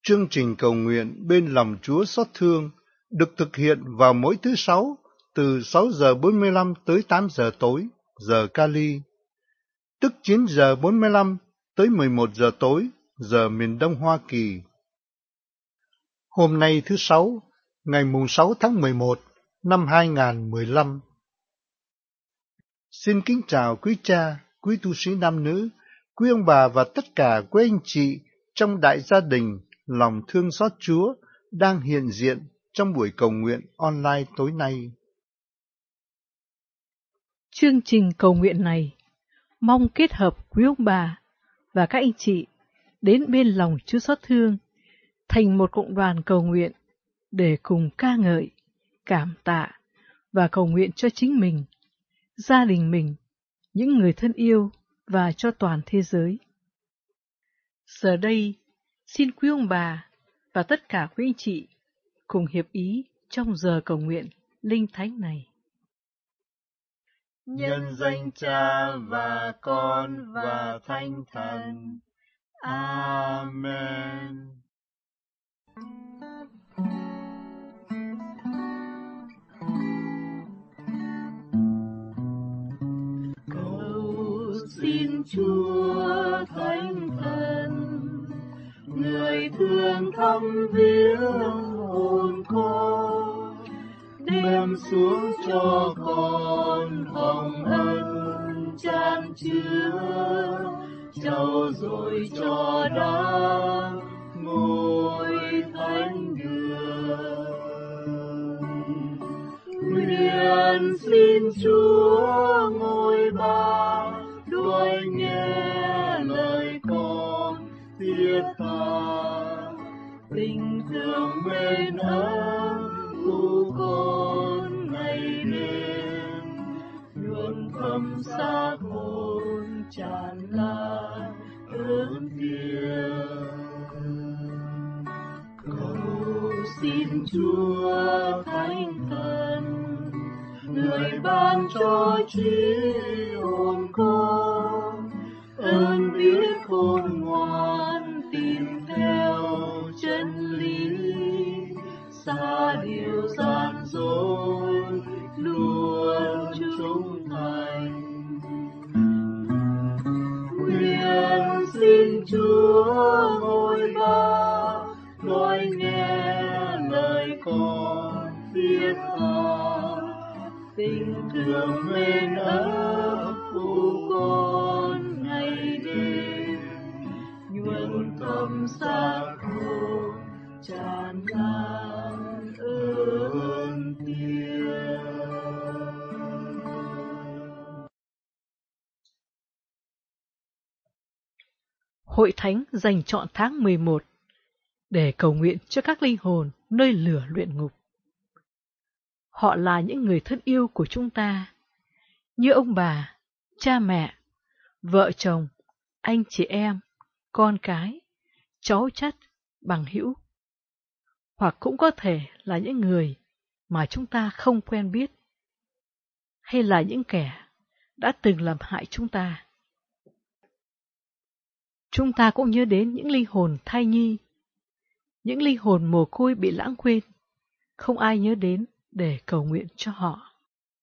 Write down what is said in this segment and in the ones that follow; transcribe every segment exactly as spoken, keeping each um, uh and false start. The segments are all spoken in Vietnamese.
Chương trình cầu nguyện bên lòng Chúa xót thương được thực hiện vào mỗi thứ Sáu từ sáu giờ bốn mươi lăm tới tám giờ tối, giờ Cali, tức chín giờ bốn mươi lăm tới mười một giờ tối, giờ miền Đông Hoa Kỳ. Hôm nay thứ Sáu, ngày mùng sáu tháng mười một năm hai nghìn không trăm mười lăm. Xin kính chào quý cha, quý tu sĩ nam nữ, quý ông bà và tất cả quý anh chị trong đại gia đình lòng thương xót Chúa đang hiện diện trong buổi cầu nguyện online tối nay. Chương trình cầu nguyện này mong kết hợp quý ông bà và các anh chị đến bên lòng Chúa xót thương thành một cộng đoàn cầu nguyện để cùng ca ngợi, cảm tạ và cầu nguyện cho chính mình, gia đình mình, những người thân yêu và cho toàn thế giới. Giờ đây, xin quý ông bà và tất cả quý anh chị cùng hiệp ý trong giờ cầu nguyện linh thánh này. Nhân danh Cha và Con và Thánh Thần. Amen. Cầu xin Chúa Thánh Thần, người thương thăm viếng hồn con, đem xuống cho con hồng ân chan chứa, trao dồi cho đáng ngôi thánh đường. Nguyện xin Chúa ngôi Ba đôi nghe lời con thiết tha, tình thương mến ơn của con ngày đêm, luôn thâm xác hồn tràn lan ơn thiêng. Cầu xin Chúa Thánh Thần, người ban cho trí hồn con ơn biết khôn ngoan tìm theo chân lý, xa điều gian dối luôn trung thành. Nguyện xin Chúa ngôi Ba nói nghe lời con thiết tha, tình thương mến ơn của con ngày đêm, nhuần tâm xác hồn tràn lan ơn thiêng. Hội Thánh dành trọn tháng mười một để cầu nguyện cho các linh hồn nơi lửa luyện ngục. Họ là những người thân yêu của chúng ta, như ông bà, cha mẹ, vợ chồng, anh chị em, con cái, cháu chắt, bằng hữu. Hoặc cũng có thể là những người mà chúng ta không quen biết, hay là những kẻ đã từng làm hại chúng ta. Chúng ta cũng nhớ đến những linh hồn thai nhi, những linh hồn mồ côi bị lãng quên, không ai nhớ đến để cầu nguyện cho họ.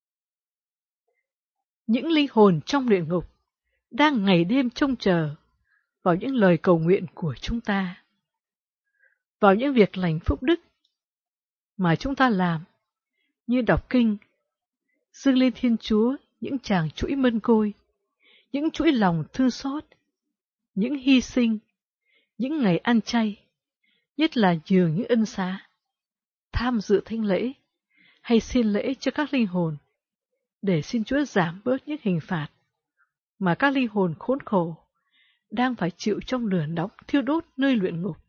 Những linh hồn trong luyện ngục đang ngày đêm trông chờ vào những lời cầu nguyện của chúng ta, vào những việc lành phúc đức mà chúng ta làm, như đọc kinh, dâng lên Thiên Chúa những tràng chuỗi mân côi, những chuỗi lòng thương xót, những hy sinh, những ngày ăn chay, nhất là nhường những ân xá, tham dự thánh lễ hay xin lễ cho các linh hồn, để xin Chúa giảm bớt những hình phạt mà các linh hồn khốn khổ đang phải chịu trong lửa nóng thiêu đốt nơi luyện ngục.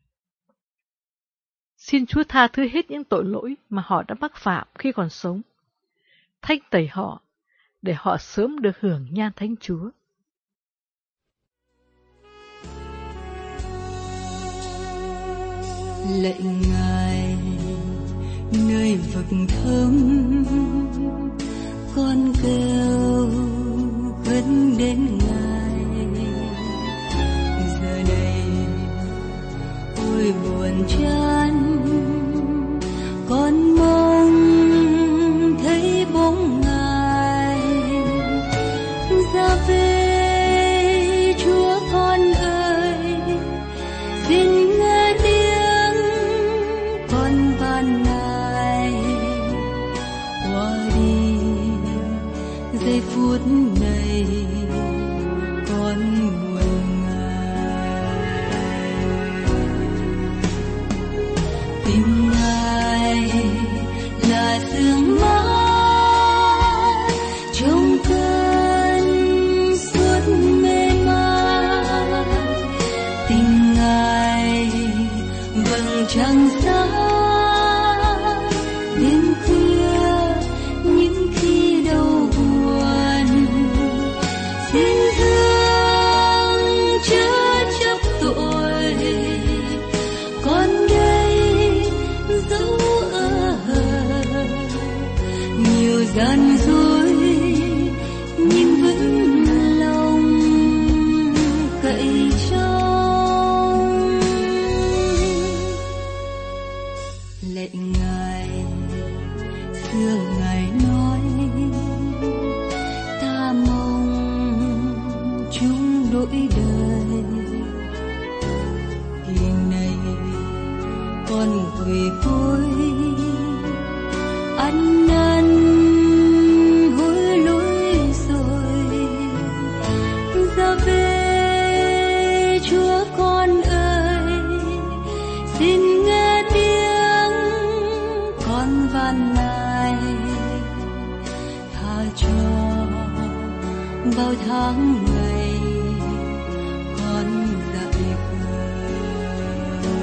Xin Chúa tha thứ hết những tội lỗi mà họ đã mắc phạm khi còn sống, thanh tẩy họ để họ sớm được hưởng nhan thánh Chúa. Lạy Ngài nơi vực thẳm, con kêu vẫn đến Ngài. Giờ đây ôi buồn buồn chán, con mong thấy bóng Ngài ra về. Chúa con ơi, xin nghe tiếng con van Ngài, qua đi giây phút này con buồn Ngài. Tìm Ngài là sương mát trong cơn suốt mê man, tình Ngài vầng trăng sáng đêm khuya những khi đau buồn. Xin thương chớ chấp tội, con đây dẫu ở nhiều gian dối nhưng vẫn lòng cậy trông. Lạy Ngài, xưa Ngài nói ta mong chung đổi đời. Kỳ này con quỳ gối ăn năn hối lỗi rồi, ra về. Chúa con ơi, xin nghe tiếng con van Ngài, tha cho bao tháng ngày con dại khờ.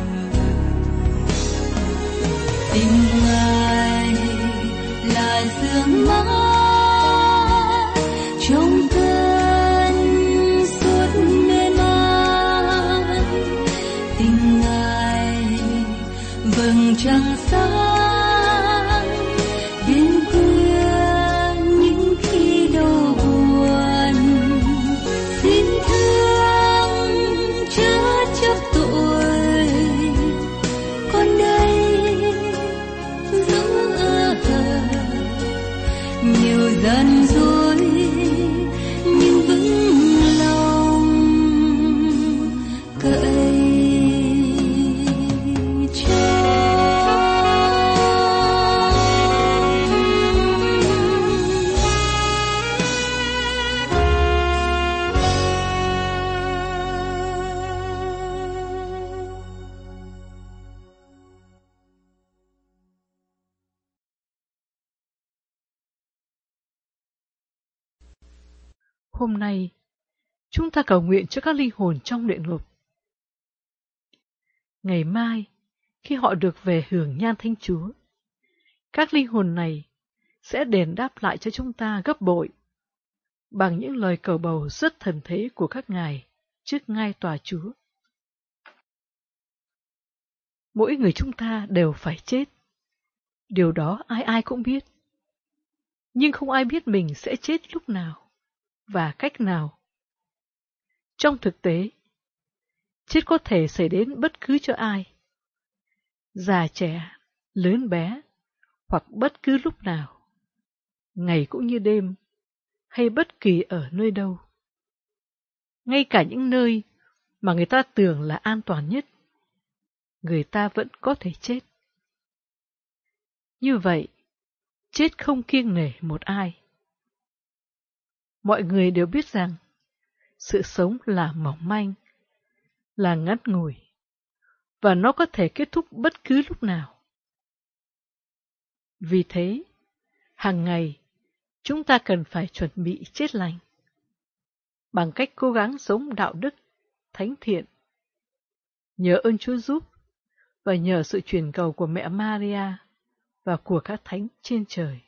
Tình Ngài là sương mát trong cơn suốt mê man, tình Ngài vầng trăng sáng đêm khuya những khi đau buồn. Xin thương chớ chấp tội, con đây dẫu ở nhiều gian dối nhưng vững lòng cậy Hôm nay, chúng ta cầu nguyện cho các linh hồn trong luyện ngục. Ngày mai, khi họ được về hưởng nhan Thánh Chúa, các linh hồn này sẽ đền đáp lại cho chúng ta gấp bội bằng những lời cầu bầu rất thần thế của các ngài trước ngai tòa Chúa. Mỗi người chúng ta đều phải chết. Điều đó ai ai cũng biết. Nhưng không ai biết mình sẽ chết lúc nào và cách nào. Trong thực tế, chết có thể xảy đến bất cứ cho ai, già trẻ, lớn bé, hoặc bất cứ lúc nào, ngày cũng như đêm, hay bất kỳ ở nơi đâu. Ngay cả những nơi mà người ta tưởng là an toàn nhất, người ta vẫn có thể chết. Như vậy, chết không kiêng nể một ai. Mọi người đều biết rằng sự sống là mỏng manh, là ngắn ngủi, và nó có thể kết thúc bất cứ lúc nào. Vì thế, hàng ngày, chúng ta cần phải chuẩn bị chết lành, bằng cách cố gắng sống đạo đức, thánh thiện, nhờ ơn Chúa giúp, và nhờ sự truyền cầu của mẹ Maria và của các thánh trên trời.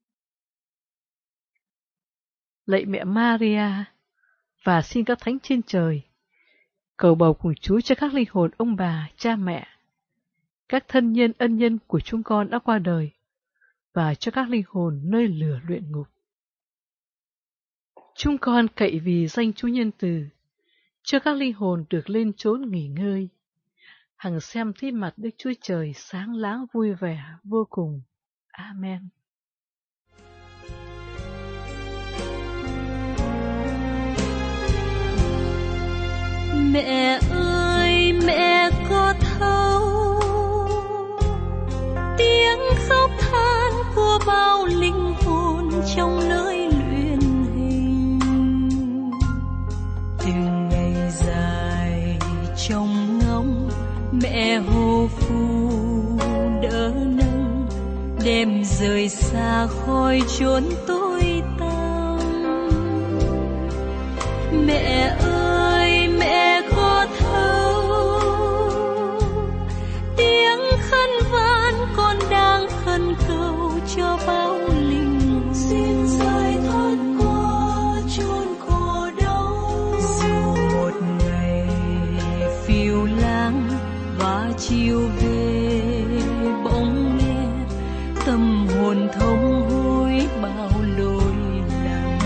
Lạy mẹ Maria, và xin các thánh trên trời cầu bầu cùng Chúa cho các linh hồn ông bà, cha mẹ, các thân nhân ân nhân của chúng con đã qua đời, và cho các linh hồn nơi lửa luyện ngục. Chúng con cậy vì danh Chúa nhân từ, cho các linh hồn được lên chốn nghỉ ngơi, hằng xem thấy mặt Đức Chúa Trời sáng láng vui vẻ vô cùng. Amen. Mẹ ơi, mẹ có thấu tiếng khóc than của bao linh hồn trong nơi luyện hình. Từng ngày dài trông ngóng mẹ hồ phù đỡ nâng, đem rời xa khỏi chốn tối tăm. Mẹ ơi, mẹ có thấu tiếng khấn van con đang khẩn cầu cho bao linh hồn. Xin giải thoát qua chốn khổ đau. Dù một ngày phiêu lãng và chiều về bỗng nghe tâm hồn thống hối bao lỗi lầm.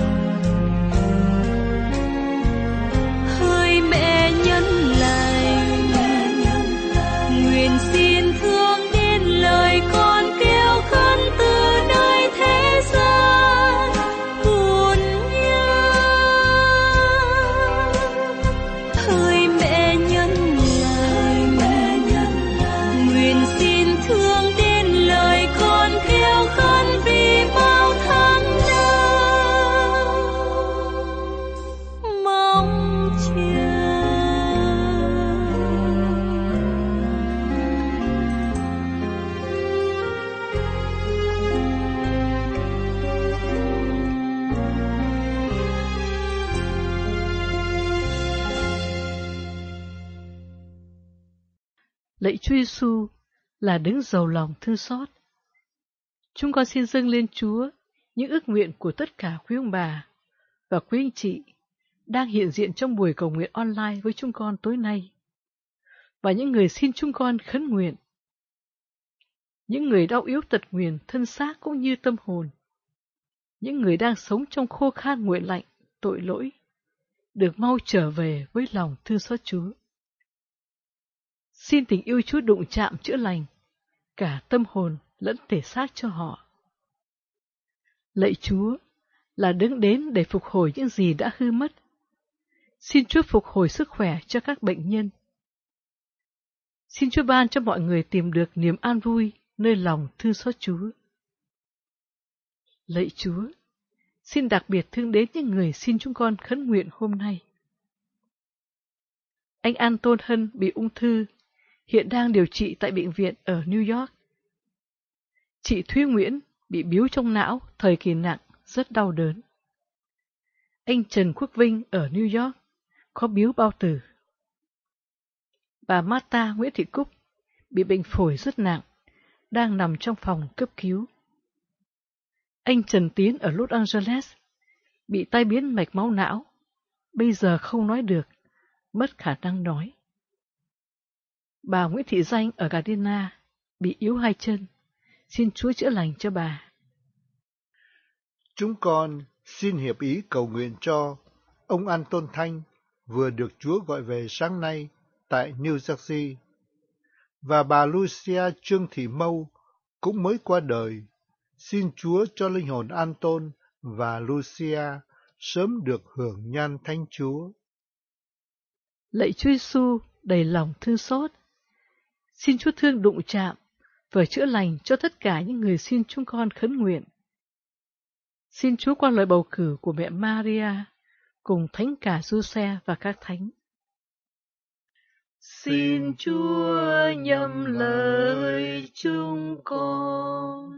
Hỡi mẹ nhân lành, nguyện xin thương đến lời con kêu khấn từ nơi thế gian buồn nhớ. Hỡi mẹ nhân lành, nguyện xin thương đến lời con kêu khấn vì bao tháng đau mong chờ. Lạy Chúa Giêsu là đấng giàu lòng thương xót. Chúng con xin dâng lên Chúa những ước nguyện của tất cả quý ông bà và quý anh chị đang hiện diện trong buổi cầu nguyện online với chúng con tối nay, và những người xin chúng con khấn nguyện. Những người đau yếu tật nguyền thân xác cũng như tâm hồn, những người đang sống trong khô khan nguội lạnh, tội lỗi, được mau trở về với lòng thương xót Chúa. Xin tình yêu Chúa đụng chạm chữa lành cả tâm hồn lẫn thể xác cho họ. Lạy Chúa là đấng đến để phục hồi những gì đã hư mất. Xin Chúa phục hồi sức khỏe cho các bệnh nhân. Xin Chúa ban cho mọi người tìm được niềm an vui nơi lòng thương xót Chúa. Lạy Chúa, xin đặc biệt thương đến những người xin chúng con khấn nguyện hôm nay. Anh An Tôn Hân bị ung thư, hiện đang điều trị tại bệnh viện ở New York. Chị Thúy Nguyễn bị biếu trong não, thời kỳ nặng, rất đau đớn. Anh Trần Quốc Vinh ở New York có biếu bao tử. Bà Marta Nguyễn Thị Cúc bị bệnh phổi rất nặng, đang nằm trong phòng cấp cứu. Anh Trần Tiến ở Los Angeles bị tai biến mạch máu não, bây giờ không nói được, mất khả năng nói. Bà Nguyễn Thị Danh ở Gardena bị yếu hai chân, xin Chúa chữa lành cho bà. Chúng con xin hiệp ý cầu nguyện cho ông An Tôn Thanh vừa được Chúa gọi về sáng nay tại New Jersey, và bà Lucia Trương Thị Mâu cũng mới qua đời. Xin Chúa cho linh hồn An Tôn và Lucia sớm được hưởng nhan Thánh Chúa. Lạy Chúa Giêsu đầy lòng thương xót, xin Chúa thương đụng chạm và chữa lành cho tất cả những người xin chúng con khấn nguyện. Xin Chúa qua lời bầu cử của mẹ Maria cùng Thánh cả Giuse và các thánh. Xin Chúa nhậm lời chúng con.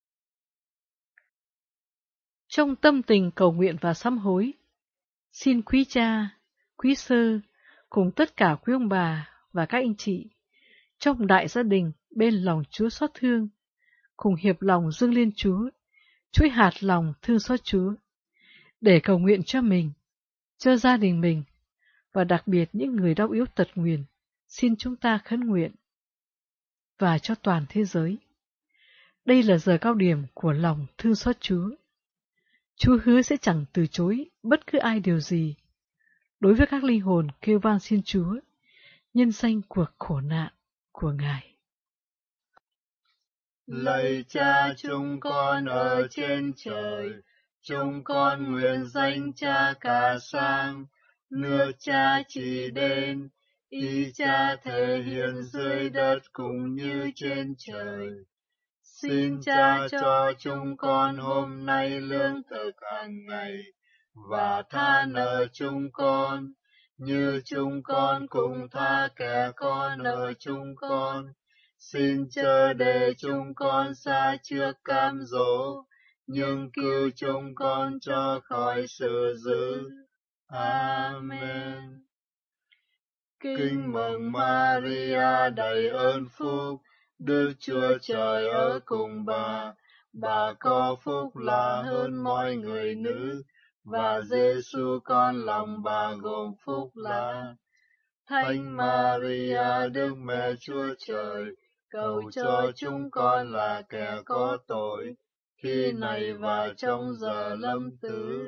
Trong tâm tình cầu nguyện và sám hối, xin quý cha, quý sơ cùng tất cả quý ông bà và các anh chị trong đại gia đình bên lòng Chúa xót thương, cùng hiệp lòng dâng lên Chúa, chuỗi hạt lòng thương xót Chúa, để cầu nguyện cho mình, cho gia đình mình, và đặc biệt những người đau yếu tật nguyền, xin chúng ta khấn nguyện, và cho toàn thế giới. Đây là giờ cao điểm của lòng thương xót Chúa. Chúa hứa sẽ chẳng từ chối bất cứ ai điều gì đối với các linh hồn kêu van xin Chúa, nhân danh cuộc khổ nạn. của Ngài. Lạy Cha chúng con ở trên trời, chúng con nguyện danh Cha cả sang, nước Cha chỉ đến, ý Cha thể hiện dưới đất cũng như trên trời. Xin Cha cho chúng con hôm nay lương thực hàng ngày, và tha nợ chúng con, như chúng con cũng tha kẻ có nợ chúng con. Xin chớ để chúng con sa trước cám dỗ, nhưng cứu chúng con cho khỏi sự dữ. Amen. Kinh mừng Maria đầy ơn phúc, Đức Chúa Trời ở cùng bà. Bà có phúc lạ hơn mọi người nữ, và Giêsu con lòng bà gồm phúc lạ. Thánh Maria Đức Mẹ Chúa Trời, cầu cho chúng con là kẻ có tội, khi này và trong giờ lâm tử.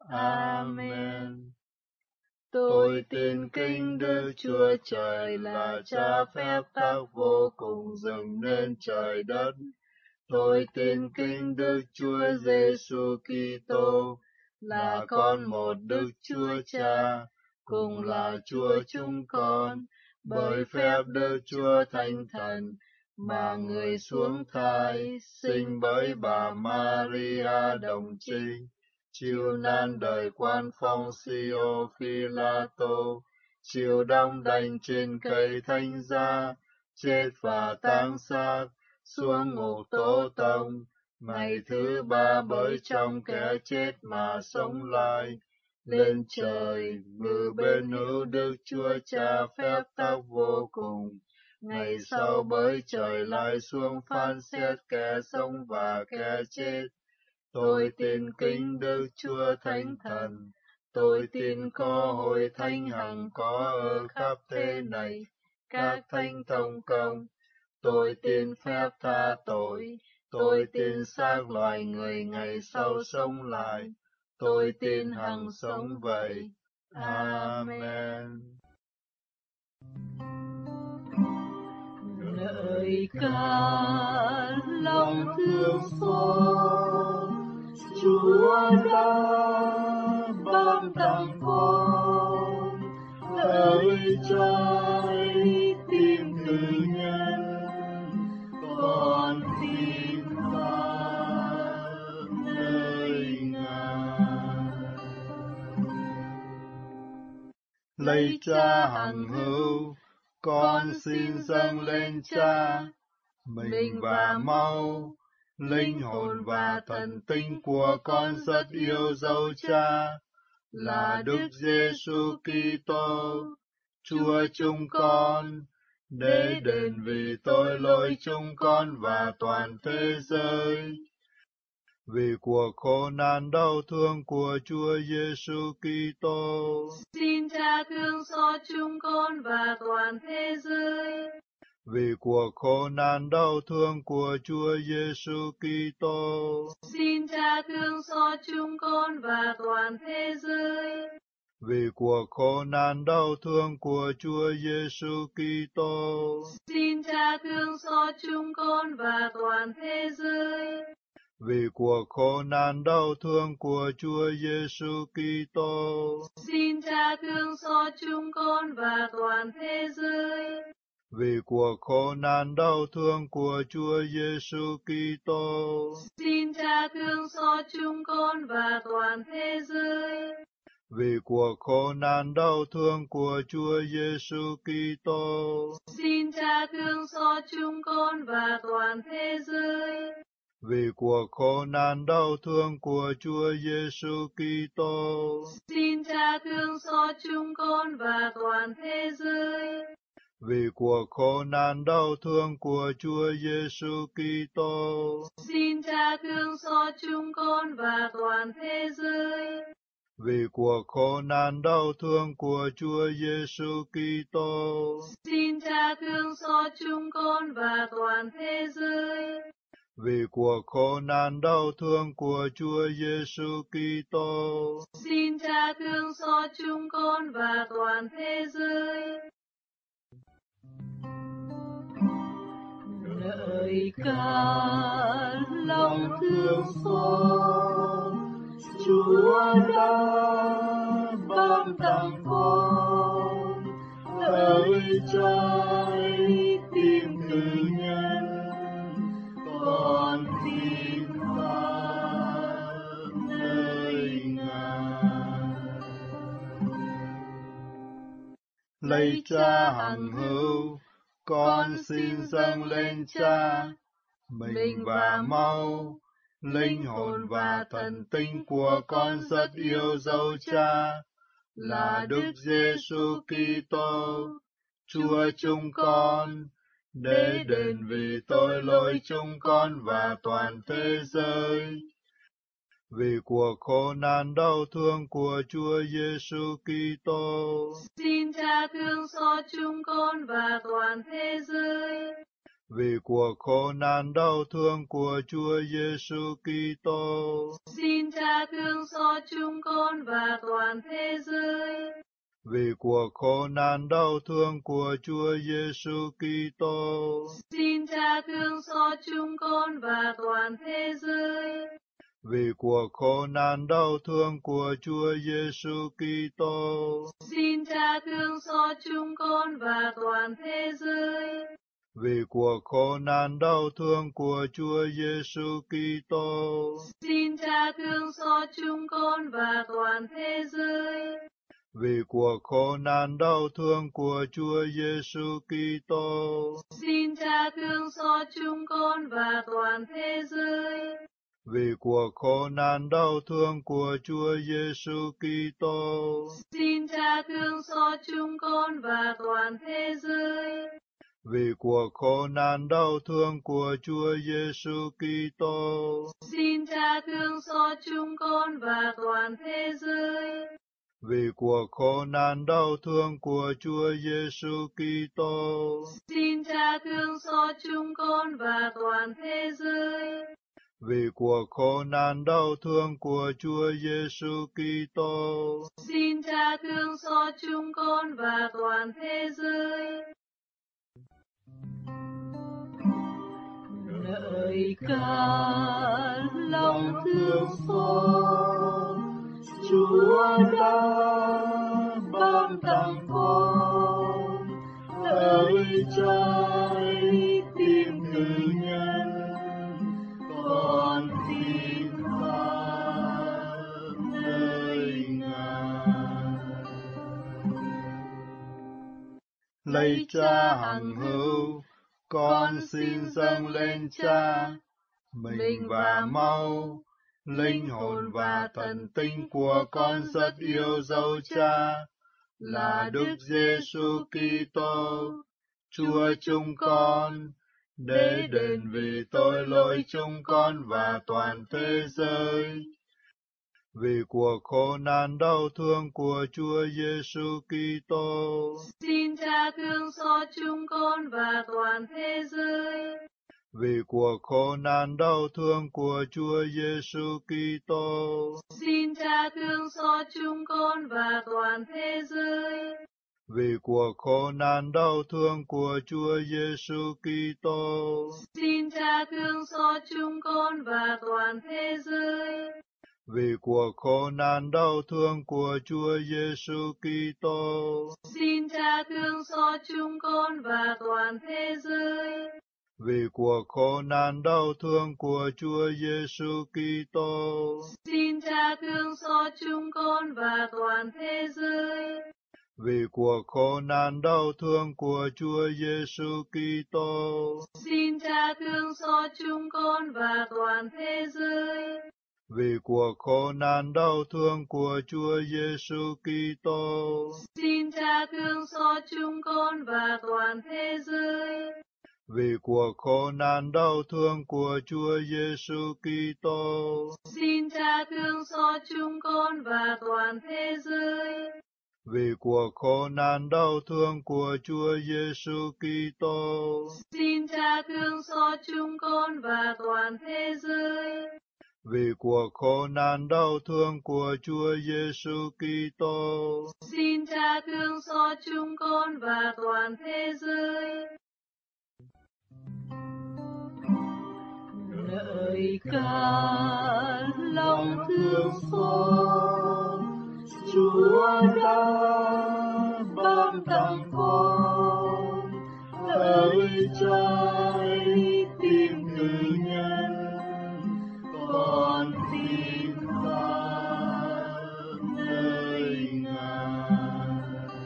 Amen. Tôi tin kính Đức Chúa Trời là Cha phép tắc vô cùng dựng nên trời đất. Tôi tin kính Đức Chúa Giêsu Kitô là con một Đức Chúa Cha, cùng là Chúa chúng con, bởi phép Đức Chúa Thánh Thần, mà người xuống thai, sinh bởi bà Maria đồng trinh, chịu nan đời quan Phông-si-ô Phi-la-tô, chịu đóng đành trên cây thánh giá, chết và táng xác, xuống ngục Tổ Tông, ngày thứ ba bởi trong kẻ chết mà sống lại, lên trời, ngự bên hữu Đức Chúa Cha phép tắc vô cùng. Ngày sau bởi trời lại xuống phán xét kẻ sống và kẻ chết. Tôi tin kính Đức Chúa Thánh Thần, tôi tin có hội thánh hằng có ở khắp thế này, các thánh thông công. Tôi tin phép tha tội, tôi tin xác loài người ngày sau sống lại, tôi tin hằng sống vậy. Amen. Lời ca lòng thương xót, Chúa đã ban tặng con, hỡi trái tim cử nhân, con tin vào nơi Ngài. Lạy Cha hằng hữu, con xin dâng lên Cha mình và máu, linh hồn và thần tinh của con rất yêu dấu Cha, là Đức Giêsu Kitô, Chúa chúng con, để đền vì tội lỗi chúng con và toàn thế giới. Vì cuộc khổ nạn đau thương của Chúa Giêsu Kitô, xin Cha thương xót chúng con và toàn thế giới. Vì cuộc khổ nạn đau thương của Chúa Giêsu Kitô, xin Cha thương xót chúng con và toàn thế giới. Vì cuộc khổ nạn đau thương của Chúa Giêsu Kitô, xin Cha thương xót chúng con và toàn thế giới. Vì cuộc khổ nạn đau thương của Chúa Giêsu Kitô, xin Cha thương xót chúng con và toàn thế giới. Vì cuộc khổ nạn đau thương của Chúa Giêsu Kitô, xin Cha thương xót chúng con và toàn thế giới. Vì cuộc khổ nạn đau thương của Chúa Giêsu Kitô, xin Cha thương xót chúng con và toàn thế giới. Vì cuộc khổ nạn đau thương của Chúa Giêsu Kitô, xin Cha thương xót chúng con và toàn thế giới. Vì cuộc khổ nạn đau thương của Chúa Giêsu Kitô, xin Cha thương xót chúng con và toàn thế giới. Vì cuộc khổ nạn đau thương của Chúa Giêsu Kitô, xin Cha thương xót chúng con và toàn thế giới. Vì cuộc khổ nạn đau thương của Chúa Giêsu Kitô, xin Cha thương xót chúng con và toàn thế giới. lời ca lòng thương xót, Chúa đã ban tặng con hỡi trái tim tự nhân, con tin phán nơi Ngài. Lạy Cha hằng hữu, con xin dâng lên Cha mình và máu, linh hồn và thần tinh của con rất yêu dấu Cha, là Đức Giêsu Kitô, Chúa chúng con, để đền vì tội lỗi chúng con và toàn thế giới. Vì cuộc khổ nạn đau thương của Chúa Giêsu Kitô, xin Cha thương xót chúng con và toàn thế giới. Vì cuộc khổ nạn đau thương của Chúa Giêsu Kitô, xin Cha thương xót chúng con và toàn thế giới. Vì cuộc khổ nạn đau thương của Chúa Giêsu Kitô, xin Cha thương xót chúng con và toàn thế giới. Vì cuộc khổ nạn đau thương của Chúa Giêsu Kitô, xin Cha thương xót chúng con và toàn thế giới. Vì cuộc khổ nạn đau thương của Chúa Giêsu Kitô, xin Cha thương xót chúng con và toàn thế giới. Vì cuộc khổ nạn đau thương của Chúa Giêsu Kitô, xin Cha thương xót chúng con và toàn thế giới. Vì cuộc khổ nạn đau thương của Chúa Giêsu Kitô, xin Cha thương xót chúng con và toàn thế giới. Vì cuộc khổ nạn đau thương của Chúa Giêsu Kitô, xin Cha thương xót chúng con và toàn thế giới. Vì cuộc khổ nạn đau thương của Chúa Giêsu Kitô, xin Cha thương xót chúng con và toàn thế giới. Vì cuộc khổ nạn đau thương của Chúa Giêsu Kitô, xin Cha thương xót chúng con và toàn thế giới. Lời ca lòng thương xót, Chúa đã ban tặng con hỡi trái tim tự nhân, con tin phán nơi Ngài. Lạy Cha hằng hữu, con xin dâng lên Cha mình và máu, linh hồn và thần tinh của con rất yêu dấu Cha, là Đức Giêsu Kitô, Chúa chúng con, để đền vì tội lỗi chúng con và toàn thế giới. Vì cuộc khổ nạn đau thương của Chúa Giêsu Kitô, xin Cha thương xót chúng con và toàn thế giới. Vì cuộc khổ nạn đau thương của Chúa Giêsu Kitô, xin Cha thương xót chúng con và toàn thế giới. Vì cuộc khổ nạn đau thương của Chúa Giêsu Kitô, xin Cha thương xót chúng con và toàn thế giới. Vì cuộc khổ nạn đau thương của Chúa Giêsu Kitô, xin Cha thương xót chúng con và toàn thế giới. Vì cuộc khổ nạn đau thương của Chúa Giêsu Kitô, xin Cha thương xót chúng con và toàn thế giới. Vì cuộc khổ nạn đau thương của Chúa Giêsu Kitô, xin Cha thương xót chúng con và toàn thế giới. Vì cuộc khổ nạn đau thương của Chúa Giêsu Kitô, xin Cha thương xót chúng con và toàn thế giới. Vì cuộc khổ nạn đau thương của Chúa Giêsu Kitô, xin Cha thương xót chúng con và toàn thế giới. Vì cuộc khổ nạn đau thương của Chúa Giêsu Kitô, xin Cha thương xót chúng con và toàn thế giới. Vì cuộc khổ nạn đau thương của Chúa Giêsu Kitô, xin Cha thương xót chúng con và toàn thế giới. ngợi ca lòng thương xót, Chúa đã ban tặng con hỡi trái tim cử nhân, con tin phán nơi Ngài.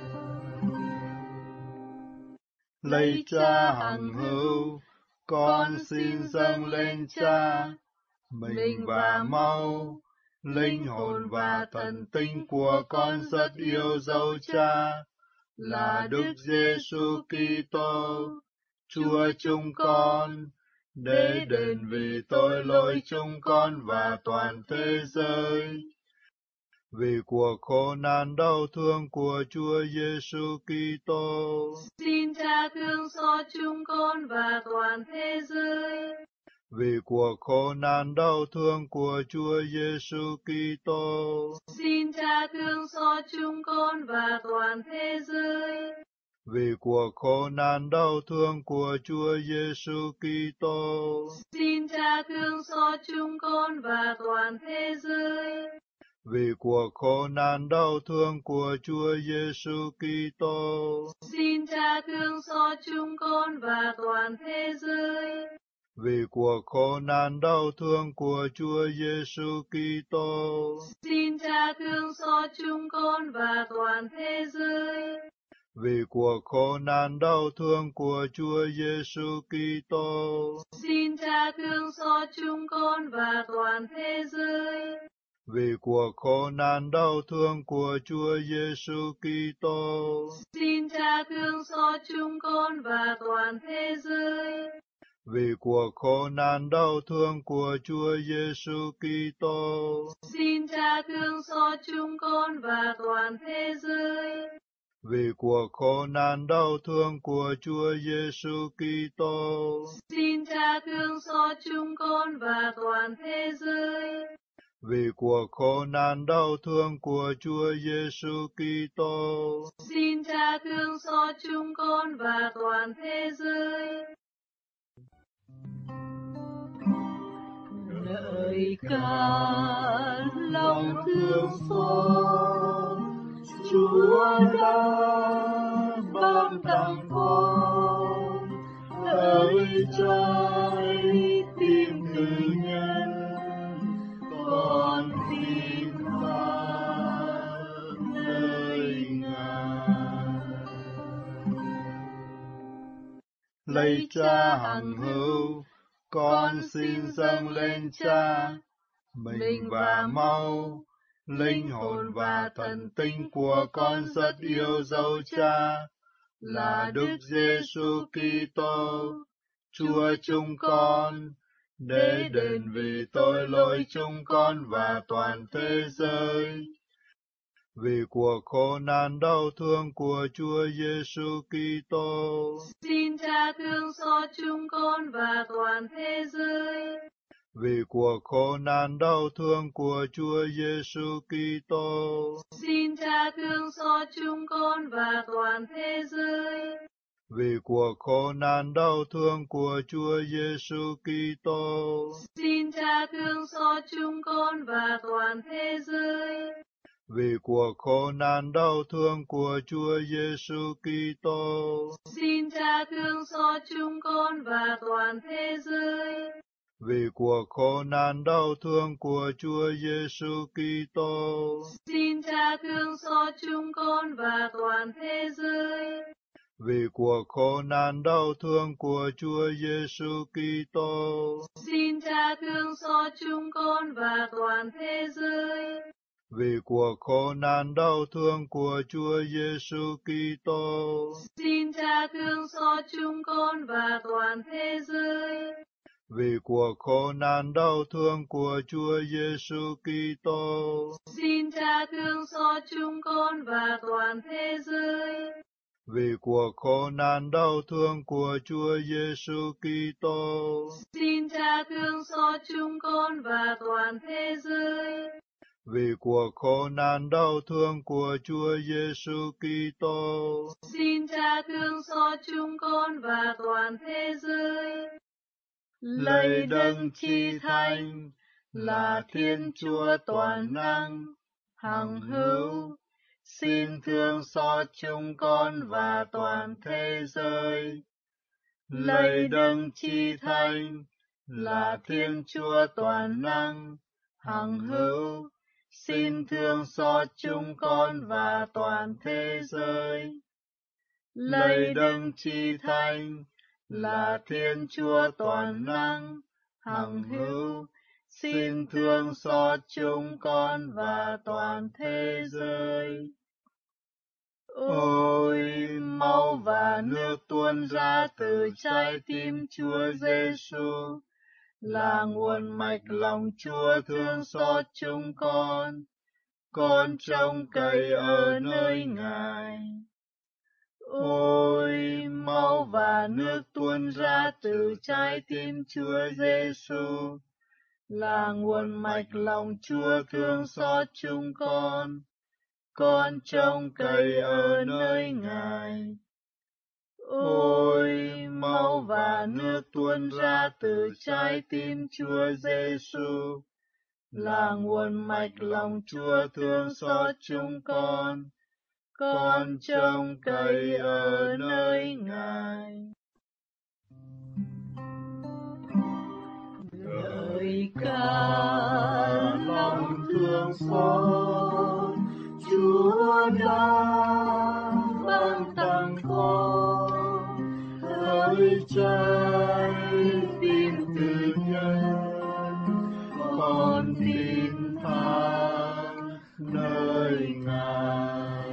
Lạy Cha hằng hữu, con xin dâng lên Cha mình và máu, linh hồn và thần tinh của con rất yêu dấu Cha, là Đức Giêsu Kitô, Chúa chúng con, để đền vì tội lỗi chúng con và toàn thế giới. Vì cuộc khổ nạn đau thương của Chúa Giêsu Kitô, xin Cha thương xót chúng con và toàn thế giới. Vì cuộc khổ nạn đau thương của Chúa Giêsu Kitô, xin Cha thương xót chúng con và toàn thế giới. Vì cuộc khổ nạn đau thương của Chúa Giêsu Kitô, xin Cha thương xót chúng con và toàn thế giới. Vì cuộc khổ nạn đau thương của Chúa Giêsu Kitô, xin Cha thương xót chúng con và toàn thế giới. Vì cuộc khổ nạn đau thương của Chúa Giêsu Kitô, xin Cha thương xót chúng con và toàn thế giới. Vì cuộc khổ nạn đau thương của Chúa Giêsu Kitô, xin Cha thương xót chúng con và toàn thế giới. Vì cuộc khổ nạn đau thương của Chúa Giêsu Kitô, xin Cha thương xót chúng con và toàn thế giới. Vì cuộc khổ nạn đau thương của Chúa Giêsu Kitô, xin Cha thương xót chúng con và toàn thế giới. Vì cuộc khổ nạn đau thương của Chúa Giêsu Kitô, xin Cha thương xót chúng con và toàn thế giới. Vì cuộc khổ nạn đau thương của Chúa Giêsu Kitô, xin Cha thương xót chúng con và toàn thế giới. Ngợi ca lòng thương xót, Chúa đã ban tặng con hỡi trái tim cử nhân, con tin phán nơi Ngài. Lạy Cha hằng hữu, con xin dâng lên Cha mình và máu, linh hồn và thần tinh của con rất yêu dấu Cha, là Đức Giêsu Kitô, Chúa chúng con, để đền vì tội lỗi chúng con và toàn thế giới. Vì cuộc khổ nạn đau thương của Chúa Giêsu Kitô, xin Cha thương xót chúng con và toàn thế giới. Vì cuộc khổ nạn đau thương của Chúa Giêsu Kitô, xin Cha thương xót chúng con và toàn thế giới. Vì cuộc khổ nạn đau thương của Chúa Giêsu Kitô, xin Cha thương xót chúng con và toàn thế giới. Vì cuộc khổ nạn đau thương của Chúa Giêsu Kitô, xin Cha thương xót chúng con và toàn thế giới. Vì cuộc khổ nạn đau thương của Chúa Giêsu Kitô, xin Cha thương xót chúng con và toàn thế giới. Vì cuộc khổ nạn đau thương của Chúa Giêsu Kitô, xin Cha thương xót chúng con và toàn thế giới. Vì cuộc khổ nạn đau thương của Chúa Giêsu Kitô, xin Cha thương xót chúng con và toàn thế giới. Vì cuộc khổ nạn đau thương của Chúa Giêsu Kitô, xin Cha thương xót chúng con và toàn thế giới. Vì cuộc khổ nạn đau thương của Chúa Giêsu Kitô, xin Cha thương xót chúng con và toàn thế giới. Vì cuộc khổ nạn đau thương của Chúa Giêsu Kitô, xin Cha thương xót chúng con và toàn thế giới. Lạy Đấng Chi Thánh, là Thiên Chúa toàn năng, hằng hữu, xin thương xót chúng con và toàn thế giới. Lạy Đấng Chi Thánh, là Thiên Chúa toàn năng, hằng hữu, xin thương xót chúng con và toàn thế giới. Lạy Đấng Chi Thánh, là Thiên Chúa toàn năng, hằng hữu, xin thương xót chúng con và toàn thế giới. Ôi, máu và nước tuôn ra từ trái tim Chúa Giêsu, là nguồn mạch lòng Chúa thương xót chúng con, con trông cậy ở nơi Ngài. Ôi, máu và nước tuôn ra từ trái tim Chúa Giêsu, là nguồn mạch lòng Chúa thương xót chúng con, con trông cậy ở nơi Ngài. Ôi, máu và nước tuôn ra từ trái tim Chúa Giêsu, là nguồn mạch lòng Chúa thương xót chúng con, con trông cậy ở nơi Ngài. Lời ca lòng thương xót Chúa đã ban tặng con, hỡi trái tim từ nhân, con tin thẳng nơi Ngài.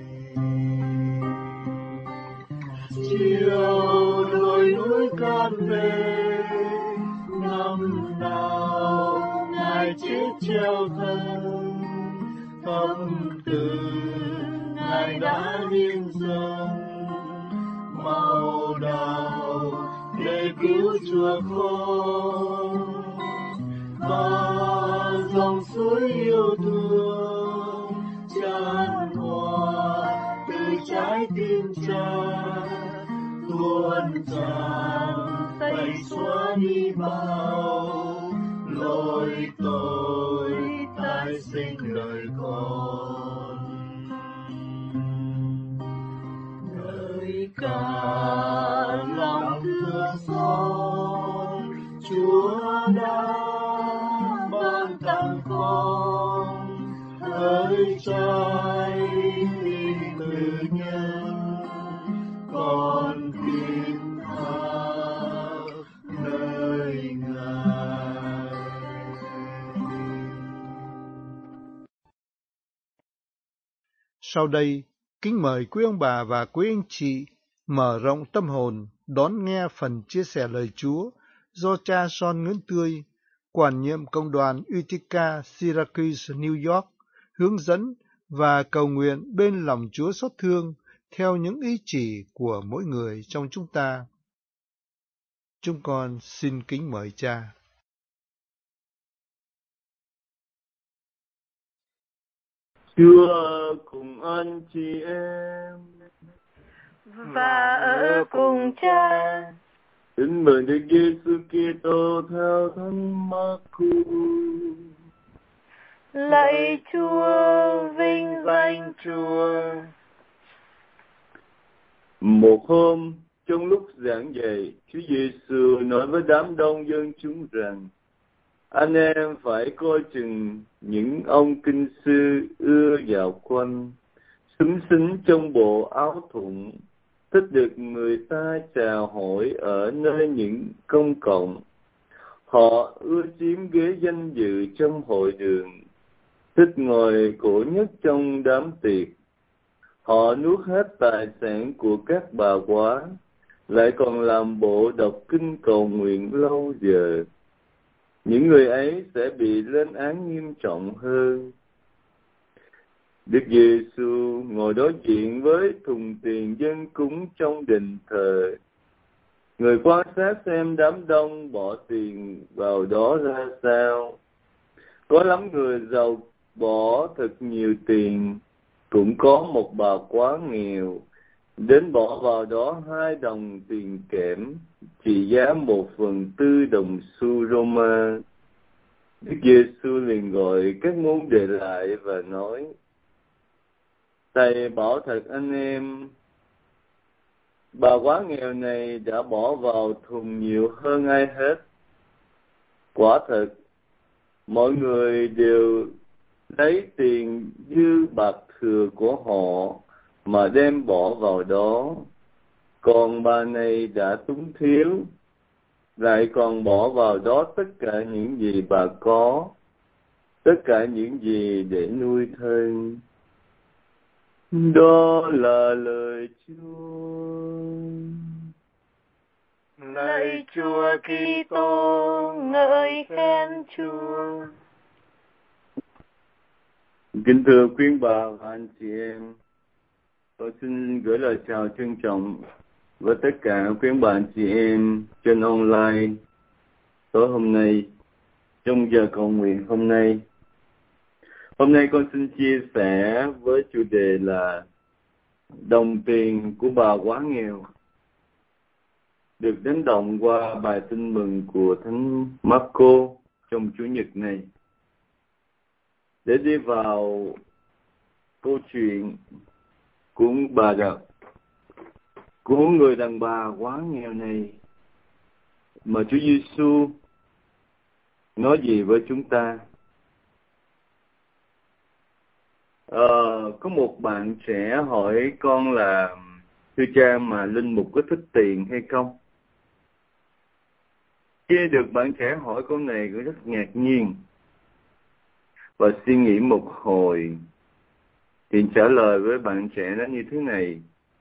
Chiều đồi núi can về, năm nào Ngài chết treo thân, tâm từ Ngài đã hiến dâng, máu đào để cứu chuộc con, và dòng suối yêu thương tràn hòa từ trái tim Cha, tuôn tràn tẩy xóa đi bao lỗi tội tái sinh đời con. Lời ca lòng thương xót Chúa đã ban tặng con, hỡi trái tim từ nhân, con tin thẳng nơi Ngài. Sau đây, kính mời quý ông bà và quý anh chị mở rộng tâm hồn đón nghe phần chia sẻ lời Chúa do cha Son Nguyễn Tươi, quản nhiệm công đoàn Utica Syracuse, New York, hướng dẫn và cầu nguyện bên lòng Chúa xót thương theo những ý chỉ của mỗi người trong chúng ta. Chúng con xin kính mời cha. Chúa cùng anh chị em và ở cùng Cha. Tin mừng Đức Giêsu Kitô theo Thánh Marco. Lạy Chúa, vinh danh Chúa. Một hôm, trong lúc giảng dạy, Chúa Giêsu nói với đám đông dân chúng rằng: anh em phải coi chừng những ông kinh sư ưa dạo quanh, xúm xính trong bộ áo thụng, thích được người ta chào hỏi ở nơi những công cộng. Họ ưa chiếm ghế danh dự trong hội đường, thích ngồi cổ nhất trong đám tiệc. Họ nuốt hết tài sản của các bà quá, lại còn làm bộ đọc kinh cầu nguyện lâu giờ. Những người ấy sẽ bị lên án nghiêm trọng hơn. Đức Giêsu ngồi đối diện với thùng tiền dân cúng trong đền thờ. Người quan sát xem đám đông bỏ tiền vào đó ra sao. Có lắm người giàu bỏ thật nhiều tiền, cũng có một bà quá nghèo đến bỏ vào đó hai đồng tiền kẽm trị giá một phần tư đồng xu Roma. Đức Giêsu liền gọi các môn đệ lại và nói: Thầy bảo thật anh em, bà quá nghèo này đã bỏ vào thùng nhiều hơn ai hết. Quả thật, mọi người đều lấy tiền dư bạc thừa của họ mà đem bỏ vào đó. Còn bà này đã túng thiếu, lại còn bỏ vào đó tất cả những gì bà có, tất cả những gì để nuôi thân. Đó là lời Chúa. Lạy Chúa Kitô, ngợi khen Chúa. Kính thưa quý bà và anh chị em, tôi xin gửi lời chào trân trọng với tất cả quý bà anh chị em trên online tối hôm nay, trong giờ cầu nguyện hôm nay. Hôm nay con xin chia sẻ với chủ đề là đồng tiền của bà quá nghèo, được đánh động qua bài tin mừng của Thánh Marco trong Chủ nhật này. Để đi vào câu chuyện của bà đợt, của người đàn bà quá nghèo này, mà Chúa Giêsu nói gì với chúng ta? Ờ, có một bạn trẻ hỏi con là: thưa cha, mà linh mục có thích tiền hay không? Khi được bạn trẻ hỏi câu này, cũng rất ngạc nhiên và suy nghĩ một hồi, thì trả lời với bạn trẻ đó như thế này: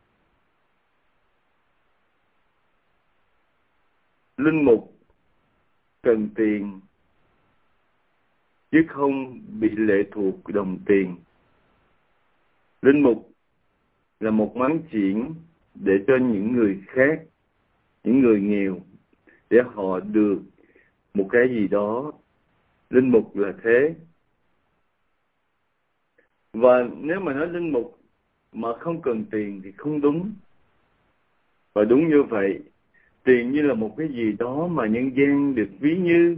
linh mục cần tiền chứ không bị lệ thuộc đồng tiền. Linh mục là một món chuyển để cho những người khác, những người nghèo, để họ được một cái gì đó. Linh mục là thế. Và nếu mà nói linh mục mà không cần tiền thì không đúng. Và đúng như vậy, tiền như là một cái gì đó mà nhân gian được ví như.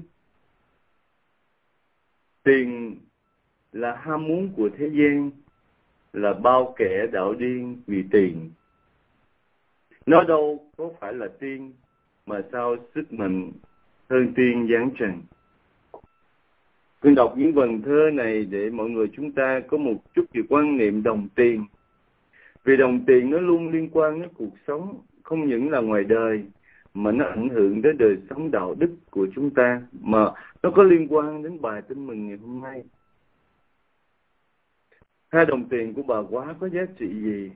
Tiền là ham muốn của thế gian, là bao kẻ đạo điên vì tiền. Nó đâu có phải là tiên, mà sao sức mạnh hơn tiên giáng trần. Con đọc những vần thơ này để mọi người chúng ta có một chút về quan niệm đồng tiền. Vì đồng tiền nó luôn liên quan đến cuộc sống, không những là ngoài đời, mà nó ảnh hưởng đến đời sống đạo đức của chúng ta, mà nó có liên quan đến bài tin mừng ngày hôm nay. Hai đồng tiền của bà quá có giá trị gì?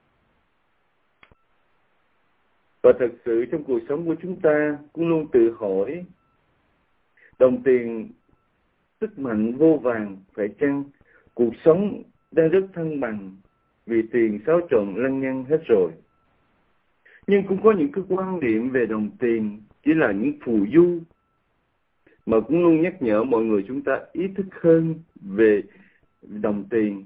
Và thật sự trong cuộc sống của chúng ta cũng luôn tự hỏi, đồng tiền sức mạnh vô vàn, phải chăng cuộc sống đang rất thăng bằng vì tiền xáo trộn lăng nhăng hết rồi? Nhưng cũng có những cái quan điểm về đồng tiền chỉ là những phù du, mà cũng luôn nhắc nhở mọi người chúng ta ý thức hơn về đồng tiền.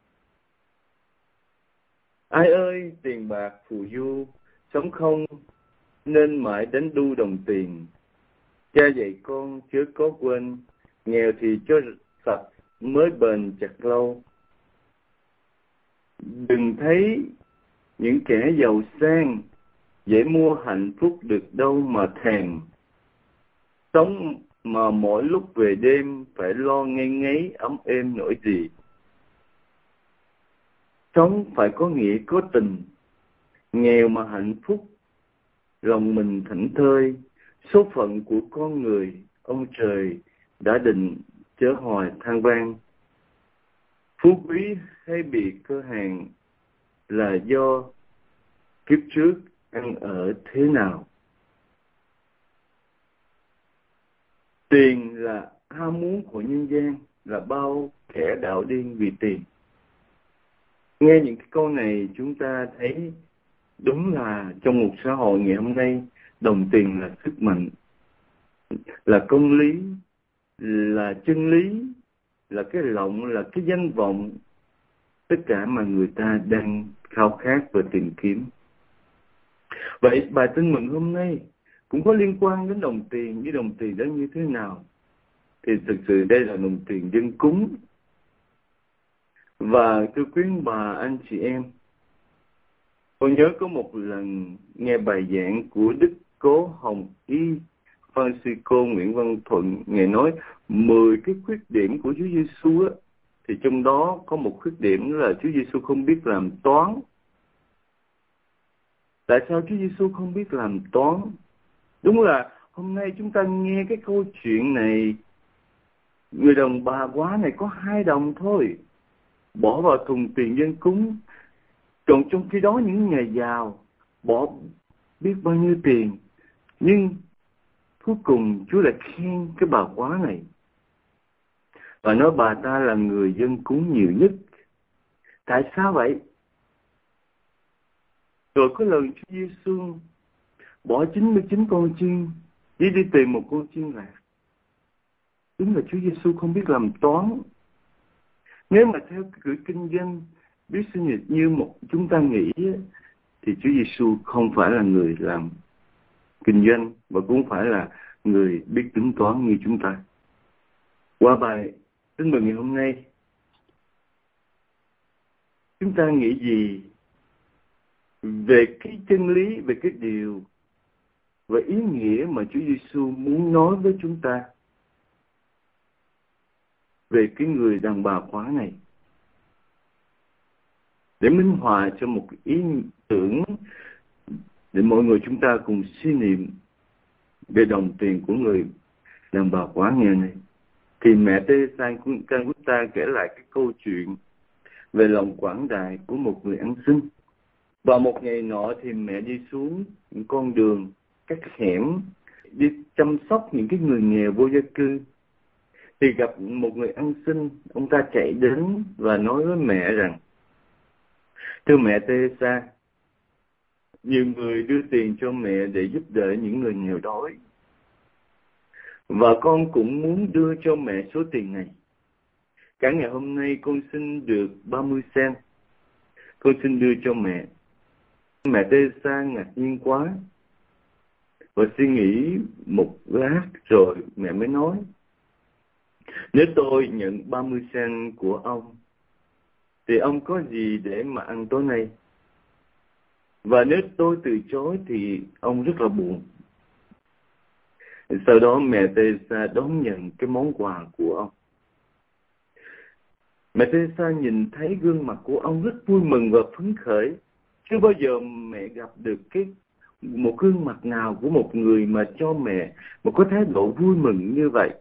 Ai ơi, tiền bạc phù du, sống không nên mãi đánh đu đồng tiền. Cha dạy con chớ có quên, nghèo thì cho sạch mới bền chặt lâu. Đừng thấy những kẻ giàu sang dễ mua hạnh phúc được đâu mà thèm. Sống mà mỗi lúc về đêm phải lo ngây ngấy ấm êm nỗi gì. Sống phải có nghĩa có tình, nghèo mà hạnh phúc, lòng mình thảnh thơi. Số phận của con người, ông trời đã định chớ hoài than vang. Phú quý hay bị cơ hàng là do kiếp trước ăn ở thế nào. Tiền là ham muốn của nhân gian, là bao kẻ đạo điên vì tiền. Nghe những cái câu này chúng ta thấy đúng là trong một xã hội ngày hôm nay, đồng tiền là sức mạnh, là công lý, là chân lý, là cái lộng, là cái danh vọng, tất cả mà người ta đang khao khát và tìm kiếm. Vậy bài tin mừng hôm nay cũng có liên quan đến đồng tiền. Với đồng tiền đó như thế nào? Thì thực sự đây là đồng tiền dân cúng. Và thưa quý bà, anh chị em, tôi nhớ có một lần nghe bài giảng của Đức Cố Hồng Y Francisco Nguyễn Văn Thuận. Ngài nói mười cái khuyết điểm của Chúa Giêsu á, thì trong đó có một khuyết điểm là Chúa Giêsu không biết làm toán. Tại sao Chúa Giêsu không biết làm toán? Đúng là hôm nay chúng ta nghe cái câu chuyện này, người đàn bà quá này có hai đồng thôi, bỏ vào thùng tiền dân cúng. Còn trong khi đó những nhà giàu bỏ biết bao nhiêu tiền, nhưng cuối cùng Chúa lại khen cái bà quá này và nói bà ta là người dân cúng nhiều nhất. Tại sao vậy? Rồi có lần Chúa Giêsu bỏ chín mươi chín con chiên chỉ đi tìm một con chiên lạc. Đúng là Chúa Giêsu không biết làm toán. Nếu mà theo cử kinh doanh biết sinh nhật như một chúng ta nghĩ, thì Chúa Giêsu không phải là người làm kinh doanh và cũng phải là người biết tính toán như chúng ta. Qua bài tin mừng ngày hôm nay, chúng ta nghĩ gì về cái chân lý, về cái điều và ý nghĩa mà Chúa Giêsu muốn nói với chúng ta về cái người đàn bà khóa này, để minh họa cho một ý tưởng để mọi người chúng ta cùng suy niệm về đồng tiền của người đàn bà khóa nghèo này. Thì mẹ Teresa Calcutta kể lại cái câu chuyện về lòng quảng đại của một người ăn xin. Vào một ngày nọ thì mẹ đi xuống những con đường, các hẻm, đi chăm sóc những cái người nghèo vô gia cư. Thì gặp một người ăn xin, ông ta chạy đến và nói với mẹ rằng: thưa mẹ Teresa, nhiều người đưa tiền cho mẹ để giúp đỡ những người nghèo đói, và con cũng muốn đưa cho mẹ số tiền này. Cả ngày hôm nay con xin được ba mươi cent, con xin đưa cho mẹ. Mẹ Teresa ngạc nhiên quá và suy nghĩ một lát rồi mẹ mới nói: nếu tôi nhận ba mươi cent của ông thì ông có gì để mà ăn tối nay? Và nếu tôi từ chối thì ông rất là buồn. Sau đó mẹ Teresa đón nhận cái món quà của ông. Mẹ Teresa nhìn thấy gương mặt của ông rất vui mừng và phấn khởi. Chưa bao giờ mẹ gặp được cái một gương mặt nào của một người mà cho mẹ một có thái độ vui mừng như vậy.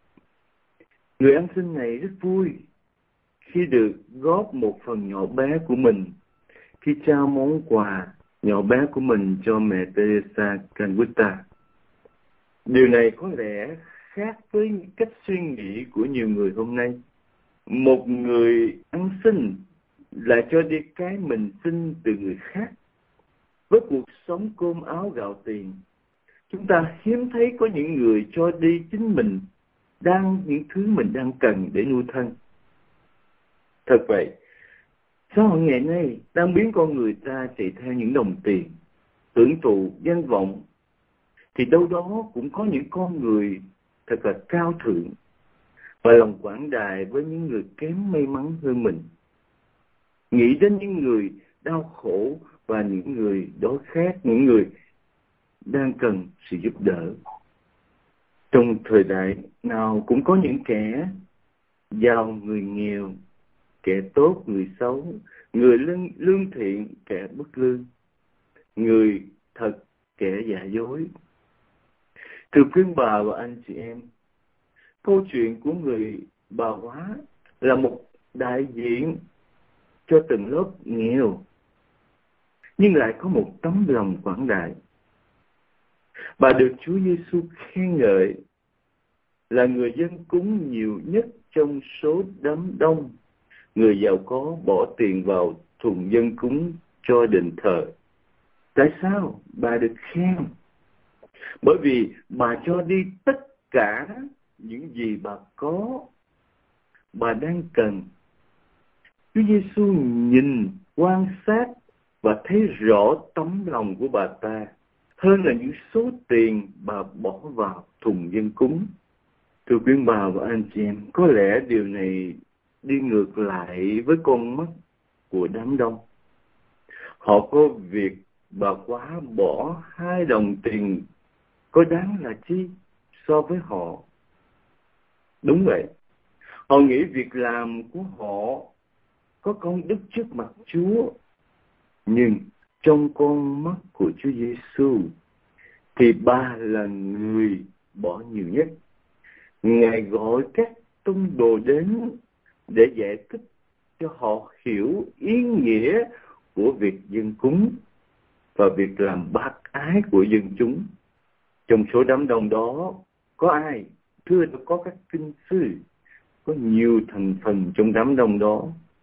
Người ăn xin này rất vui khi được góp một phần nhỏ bé của mình, khi trao món quà nhỏ bé của mình cho mẹ Teresa Calcutta. Điều này có lẽ khác với cách suy nghĩ của nhiều người hôm nay. Một người ăn xin lại cho đi cái mình xin từ người khác. Với cuộc sống cơm áo gạo tiền, chúng ta hiếm thấy có những người cho đi chính mình, đang những thứ mình đang cần để nuôi thân. Thật vậy, xã hội ngày nay đang biến con người ta chạy theo những đồng tiền, hưởng thụ, danh vọng, thì đâu đó cũng có những con người thật là cao thượng và lòng quảng đại với những người kém may mắn hơn mình. Nghĩ đến những người đau khổ và những người đói khát, những người đang cần sự giúp đỡ. Trong thời đại nào cũng có những kẻ giàu, người nghèo, kẻ tốt, người xấu, người lương, lương thiện, kẻ bất lương, người thật, kẻ giả dối. Thưa quý bà và anh chị em, câu chuyện của người bà hóa là một đại diện cho từng lớp nghèo, nhưng lại có một tấm lòng quảng đại. Bà được Chúa Giêsu khen ngợi là người dân cúng nhiều nhất trong số đám đông người giàu có bỏ tiền vào thùng dân cúng cho đền thờ. Tại sao bà được khen? Bởi vì bà cho đi tất cả những gì bà có, bà đang cần. Chúa Giêsu nhìn, quan sát và thấy rõ tấm lòng của bà ta hơn là những số tiền bà bỏ vào thùng dân cúng. Thưa quý bà và anh chị em, có lẽ điều này đi ngược lại với con mắt của đám đông. Họ có việc bà quá bỏ hai đồng tiền có đáng là chi so với họ. Đúng vậy, họ nghĩ việc làm của họ có công đức trước mặt Chúa, nhưng trong con mắt của Chúa Giêsu thì bà là người bỏ nhiều nhất. Ngài gọi các tông đồ đến để giải thích cho họ hiểu ý nghĩa của việc dâng cúng và việc làm bác ái của dân chúng. Trong số đám đông đó có ai? Thưa, có các kinh sư, có nhiều thành phần trong đám đông đó,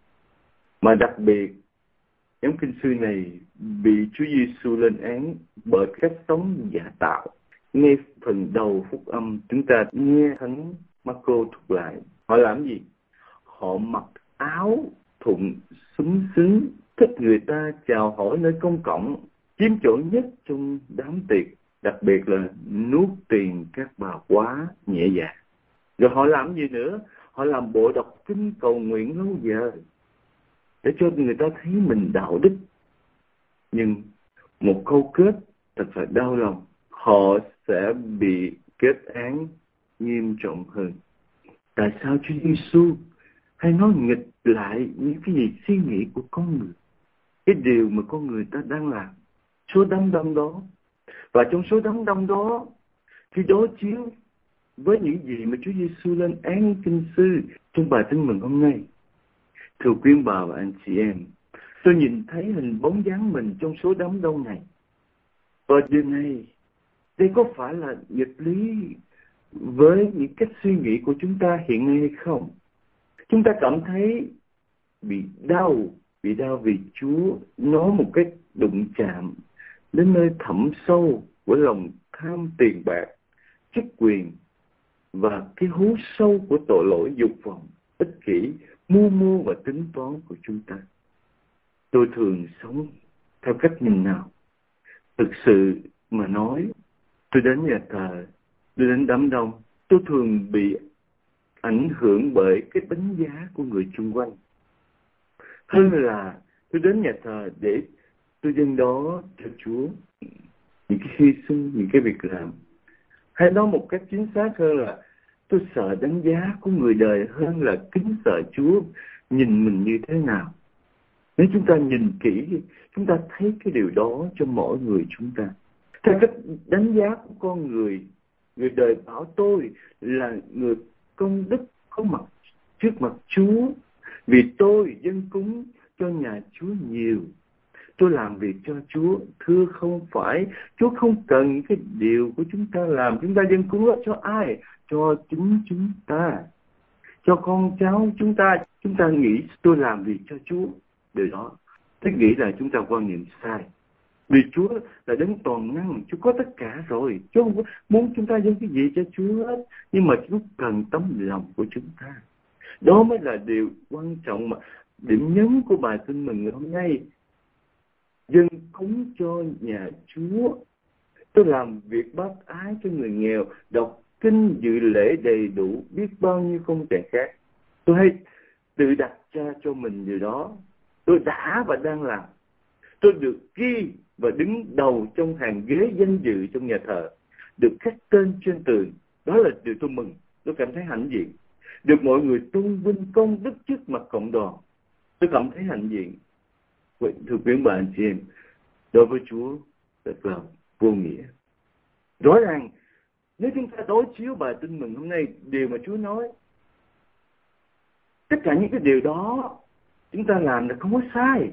mà đặc biệt nhóm kinh sư này bị Chúa Giêsu lên án bởi cách sống giả tạo. Nghe phần đầu phúc âm, chúng ta nghe Thánh Marco thuật lại. Họ làm gì? Họ mặc áo thụng xúm xính, thích người ta chào hỏi nơi công cộng, chiếm chỗ nhất trong đám tiệc, đặc biệt là nuốt tiền các bà quá nhẹ dạ. Rồi họ làm gì nữa? Họ làm bộ đọc kinh cầu nguyện lâu giờ để cho người ta thấy mình đạo đức. Nhưng một câu kết thật là đau lòng, họ sẽ bị kết án nghiêm trọng hơn. Tại sao Chúa Giêsu hay nói nghịch lại những cái gì suy nghĩ của con người, cái điều mà con người ta đang làm, số đám đông đó? Và trong số đám đông đó thì đối chiếu với những gì mà Chúa Giêsu lên án kinh sư trong bài tin mừng hôm nay. Thưa quý bà và anh chị em, tôi nhìn thấy hình bóng dáng mình trong số đám đông này. Và điều này, đây có phải là nghịch lý với những cách suy nghĩ của chúng ta hiện nay hay không? Chúng ta cảm thấy bị đau, bị đau vì Chúa nói một cách đụng chạm đến nơi thẳm sâu của lòng tham tiền bạc, chức quyền và cái hố sâu của tội lỗi dục vọng, ích kỷ, mưu mô và tính toán của chúng ta. Tôi thường sống theo cách nhìn nào? Thực sự mà nói, tôi đến nhà thờ, tôi đến đám đông, tôi thường bị ảnh hưởng bởi cái đánh giá của người chung quanh. Hơn là tôi đến nhà thờ để tôi dâng đó cho Chúa những cái hy sinh, những cái việc làm. Hay nói một cách chính xác hơn là tôi sợ đánh giá của người đời hơn là kính sợ Chúa nhìn mình như thế nào. Nếu chúng ta nhìn kỹ, chúng ta thấy cái điều đó trong mỗi người chúng ta. Theo cách đánh giá của con người, người đời bảo tôi là người công đức có mặt trước mặt Chúa, vì tôi dâng cúng cho nhà Chúa nhiều. Tôi làm việc cho Chúa. Thưa, không phải. Chúa không cần cái điều của chúng ta làm. Chúng ta dâng cúng cho ai? Cho chính chúng ta, cho con cháu chúng ta. Chúng ta nghĩ tôi làm việc cho Chúa. Điều đó, tôi nghĩ là chúng ta quan niệm sai. Vì Chúa là đấng toàn năng, Chúa có tất cả rồi. Chúa không muốn chúng ta dâng cái gì cho Chúa hết, nhưng mà Chúa cần tấm lòng của chúng ta. Đó mới là điều quan trọng mà điểm nhấn của bài tin mừng ngày hôm nay. Dâng cúng cho nhà Chúa. Tôi làm việc bác ái cho người nghèo, đọc kinh dự lễ đầy đủ, biết bao nhiêu công trạng khác. Tôi hay tự đặt ra cho mình điều đó. Tôi đã và đang làm. Tôi được ghi và đứng đầu trong hàng ghế danh dự trong nhà thờ, được khắc tên trên tường. Đó là điều tôi mừng. Tôi cảm thấy hãnh diện. Được mọi người tôn vinh công đức trước mặt cộng đoàn, tôi cảm thấy hãnh diện. Vậy thưa quý bạn chị em, đối với Chúa thật là vô nghĩa. Rõ ràng nếu chúng ta đối chiếu bài tin mừng hôm nay, điều mà Chúa nói, tất cả những cái điều đó chúng ta làm là không có sai.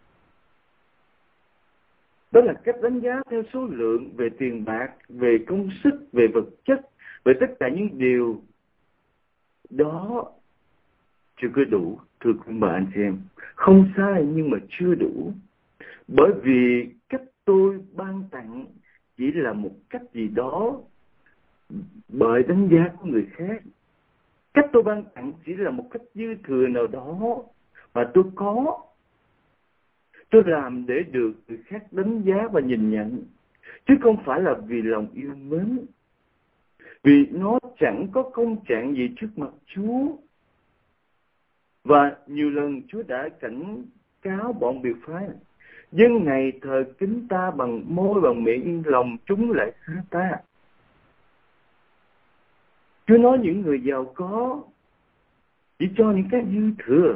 Đó là cách đánh giá theo số lượng, về tiền bạc, về công sức, về vật chất, về tất cả những điều đó chưa có đủ. Thưa quý bạn chị em, không sai nhưng mà chưa đủ. Bởi vì cách tôi ban tặng chỉ là một cách gì đó bởi đánh giá của người khác. Cách tôi ban tặng chỉ là một cách dư thừa nào đó Và tôi có. Tôi làm để được người khác đánh giá và nhìn nhận, chứ không phải là vì lòng yêu mến. Vì nó chẳng có công trạng gì trước mặt Chúa. Và nhiều lần Chúa đã cảnh cáo bọn biệt phái: dân này thờ kính ta bằng môi bằng miệng, lòng chúng lại xa ta. Chúa nói những người giàu có chỉ cho những cái dư thừa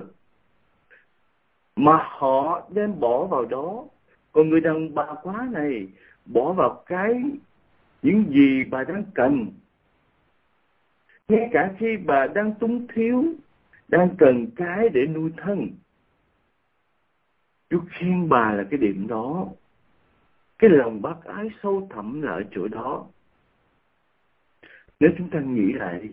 mà họ đem bỏ vào đó, còn người đàn bà quá này bỏ vào cái những gì bà đang cần. Ngay cả khi bà đang túng thiếu, đang cần cái để nuôi thân, Chúa khen bà là cái điểm đó. Cái lòng bác ái sâu thẳm là ở chỗ đó. Nếu chúng ta nghĩ lại,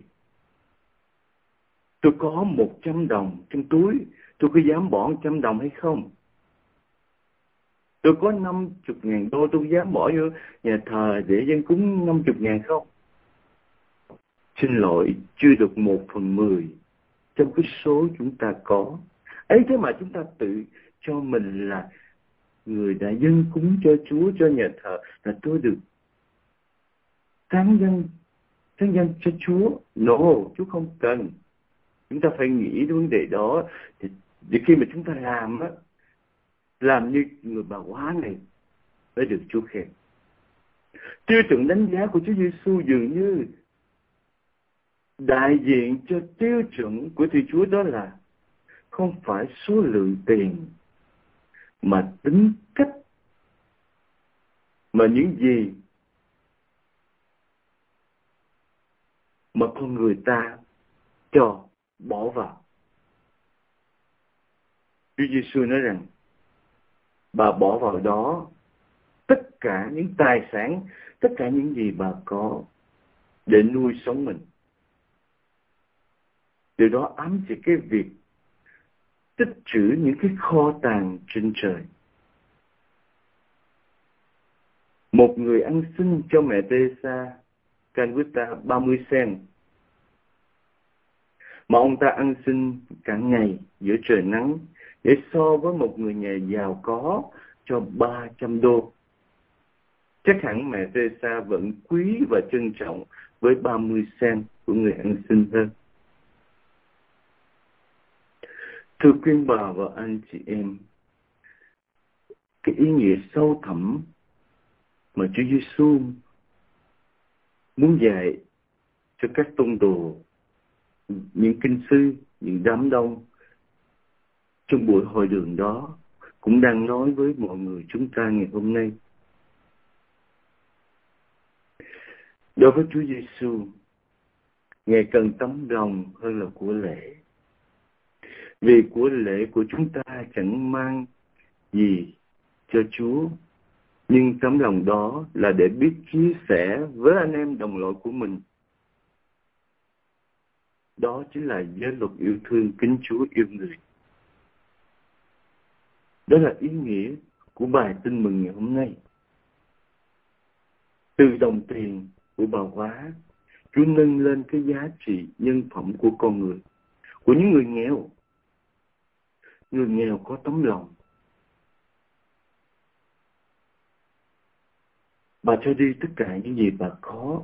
tôi có một trăm đồng trong túi, tôi có dám bỏ một trăm đồng hay không? Tôi có năm chục ngàn đô, tôi có dám bỏ vô nhà thờ để dân cúng năm chục ngàn không? Xin lỗi, chưa được một phần mười trong cái số chúng ta có. Ấy thế mà chúng ta tự cho mình là người đã dâng cúng cho Chúa, cho nhà thờ, là tôi được tán dân, tán dân cho Chúa. No, Chúa không cần. Chúng ta phải nghĩ đến vấn đề đó. Thì, thì khi mà chúng ta làm á, làm như người bà quá này mới được Chúa khen. Tiêu chuẩn đánh giá của Chúa Giêsu dường như đại diện cho tiêu chuẩn của Thiên Chúa, đó là không phải số lượng tiền mà tính cách, mà những gì mà con người ta cho bỏ vào. Chúa Giêsu nói rằng bà bỏ vào đó tất cả những tài sản, tất cả những gì bà có để nuôi sống mình. Điều đó ám chỉ cái việc tích trữ những cái kho tàng trên trời. Một người ăn xin cho mẹ Teresa Calcutta ba mươi cent, mà ông ta ăn xin cả ngày giữa trời nắng, để so với một người nhà giàu có cho ba trăm đô. Chắc hẳn mẹ Teresa vẫn quý và trân trọng với ba mươi cent của người ăn xin hơn. Thưa quý bà và anh chị em, cái ý nghĩa sâu thẳm mà Chúa Giêsu muốn dạy cho các tông đồ, những kinh sư, những đám đông trong buổi hội đường đó, cũng đang nói với mọi người chúng ta ngày hôm nay. Đối với Chúa Giêsu, Ngài cần tấm lòng hơn là của lễ. Vì của lễ của chúng ta chẳng mang gì cho Chúa, nhưng tấm lòng đó là để biết chia sẻ với anh em đồng loại của mình. Đó chính là giới luật yêu thương kính Chúa yêu người. Đó là ý nghĩa của bài tin mừng ngày hôm nay. Từ đồng tiền của bà hóa, Chúa nâng lên cái giá trị nhân phẩm của con người, của những người nghèo. Người nghèo có tấm lòng. Bà cho đi tất cả những gì bà có.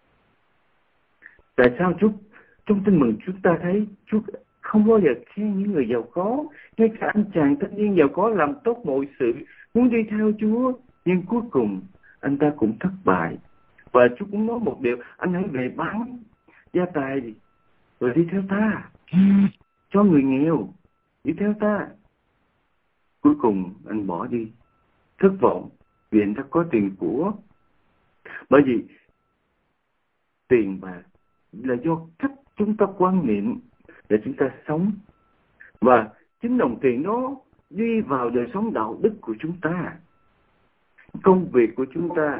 Tại sao Chúa, trong tin mừng chúng ta thấy Chúa không bao giờ khen những người giàu có? Ngay cả anh chàng thanh niên giàu có làm tốt mọi sự, muốn đi theo Chúa, nhưng cuối cùng anh ta cũng thất bại. Và Chúa cũng nói một điều: anh hãy về bán gia tài rồi đi theo ta. Cho người nghèo đi theo ta. Cuối cùng anh bỏ đi, thất vọng vì anh ta có tiền của. Bởi vì tiền bạc là do cách chúng ta quan niệm để chúng ta sống, và chính đồng tiền nó đi vào đời sống đạo đức của chúng ta, công việc của chúng ta.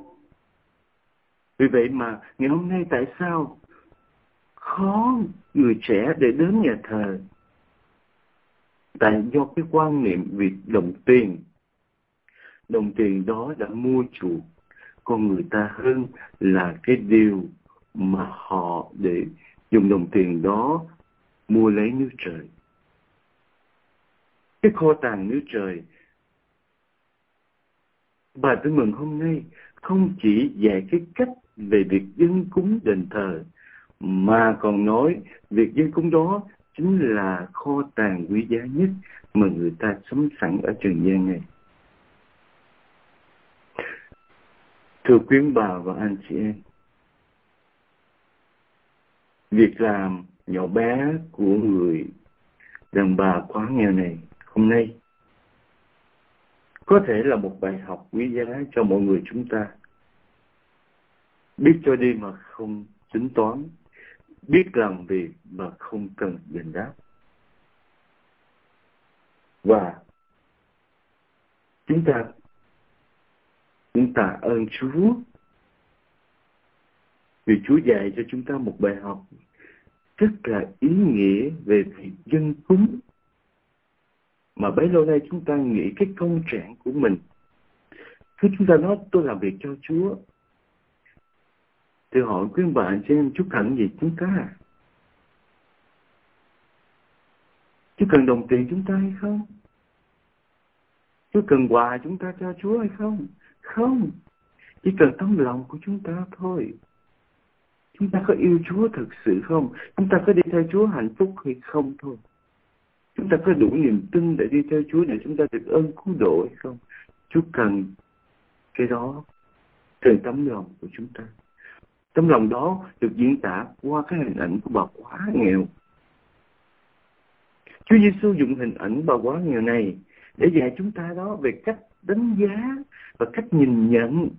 Vì vậy mà ngày hôm nay tại sao khó người trẻ để đến nhà thờ? Tại do cái quan niệm về đồng tiền. Đồng tiền đó đã mua chuộc con người ta hơn là cái điều mà họ để dùng đồng tiền đó mua lấy nước trời. cái kho tàng nước trời. Bài Tin Mừng hôm nay không chỉ dạy cái cách về việc dâng cúng đền thờ, mà còn nói việc dâng cúng đó chính là kho tàng quý giá nhất mà người ta sống sẵn ở trần gian này. Thưa quý bà và anh chị em, việc làm nhỏ bé của người đàn bà quá nghèo này hôm nay có thể là một bài học quý giá cho mọi người chúng ta. Biết cho đi mà không tính toán, biết làm việc mà không cần đền đáp. Và chúng ta chúng ta ơn Chúa vì Chúa dạy cho chúng ta một bài học rất là ý nghĩa về việc dâng cúng, mà bấy lâu nay chúng ta nghĩ cái công trạng của mình. Khi chúng ta nói tôi làm việc cho Chúa, thì hỏi quý bạn xem Chúa cần gì chúng ta? Chúa cần đồng tiền chúng ta hay không? Chúa cần quà chúng ta cho Chúa hay không? Không, chỉ cần tấm lòng của chúng ta thôi. Chúng ta có yêu Chúa thực sự không? Chúng ta có đi theo Chúa hạnh phúc hay không thôi? Chúng ta có đủ niềm tin để đi theo Chúa để chúng ta được ơn cứu độ hay không? Chúa cần cái đó, cần tấm lòng của chúng ta. Tấm lòng đó được diễn tả qua cái hình ảnh của bà quá nghèo. Chúa Giêsu dùng hình ảnh bà quá nghèo này để dạy chúng ta đó về cách đánh giá và cách nhìn nhận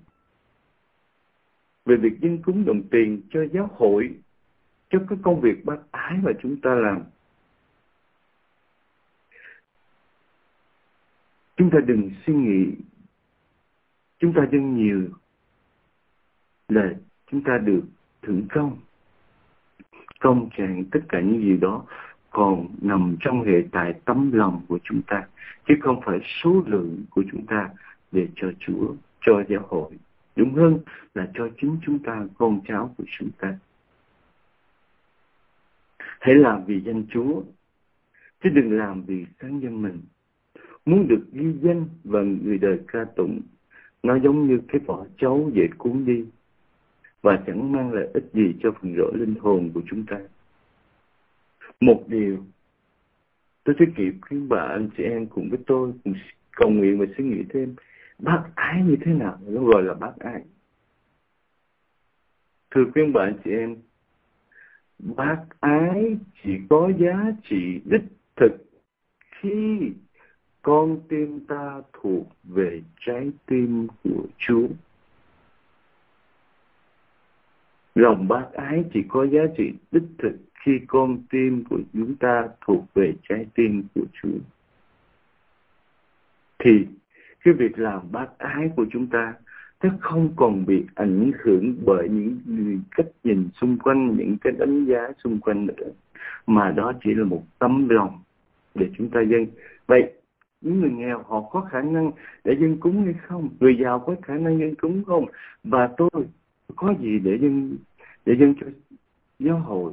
về việc dâng cúng đồng tiền cho giáo hội, cho cái công việc bác ái mà chúng ta làm. Chúng ta đừng suy nghĩ chúng ta dâng nhiều là chúng ta được thưởng công. Công trạng tất cả những gì đó còn nằm trong hệ tại tấm lòng của chúng ta, chứ không phải số lượng của chúng ta để cho Chúa, cho giáo hội. Đúng hơn là cho chính chúng ta, con cháu của chúng ta. Hãy làm vì danh Chúa, chứ đừng làm vì sáng danh mình. Muốn được ghi danh và người đời ca tụng, nó giống như cái vỏ trấu dễ cuốn đi và chẳng mang lại ích gì cho phần rỗi linh hồn của chúng ta. Một điều tôi thích kịp quý bà anh chị em cùng với tôi cùng cầu nguyện và suy nghĩ thêm, bác ái như thế nào nó gọi là bác ái? Thưa quý bà anh chị em, bác ái chỉ có giá trị đích thực khi con tim ta thuộc về trái tim của Chúa. Lòng bác ái chỉ có giá trị đích thực khi con tim của chúng ta thuộc về trái tim của Chúa. Thì cái việc làm bác ái của chúng ta nó không còn bị ảnh hưởng bởi những người cách nhìn xung quanh, những cái đánh giá xung quanh nữa, mà đó chỉ là một tấm lòng để chúng ta dâng. Vậy những người nghèo họ có khả năng để dâng cúng hay không? Người giàu có khả năng dâng cúng không? Và tôi có gì để dâng để dâng cho giáo hội?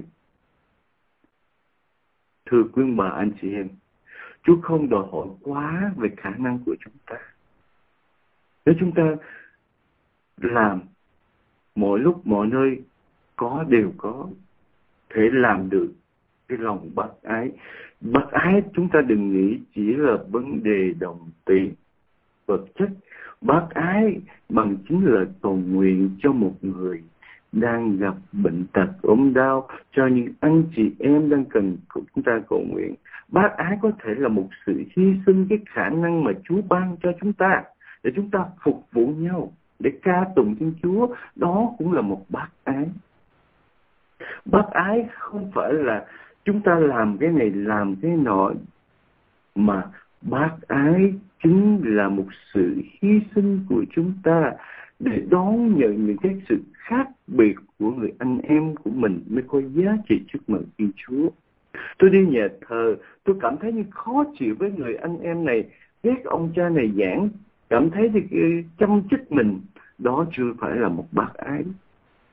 Thưa quý bà anh chị em, Chúa không đòi hỏi quá về khả năng của chúng ta. Nếu chúng ta làm mọi lúc mọi nơi có đều có thể làm được cái lòng bác ái. Bác ái chúng ta đừng nghĩ chỉ là vấn đề đồng tiền vật chất. Bác ái bằng chính là cầu nguyện cho một người đang gặp bệnh tật ốm đau, cho những anh chị em đang cần chúng ta cầu nguyện. Bác ái có thể là một sự hy sinh cái khả năng mà Chúa ban cho chúng ta để chúng ta phục vụ nhau, để ca tụng Thiên Chúa. Đó cũng là một bác ái. Bác ái không phải là chúng ta làm cái này làm cái nọ, mà bác ái chính là một sự hy sinh của chúng ta để đón nhận những cái sự khác biệt của người anh em của mình mới có giá trị trước mặt Thiên Chúa. Tôi đi nhà thờ, tôi cảm thấy như khó chịu với người anh em này, ghét ông cha này giảng, cảm thấy thì chăm chích mình. Đó chưa phải là một bác ái.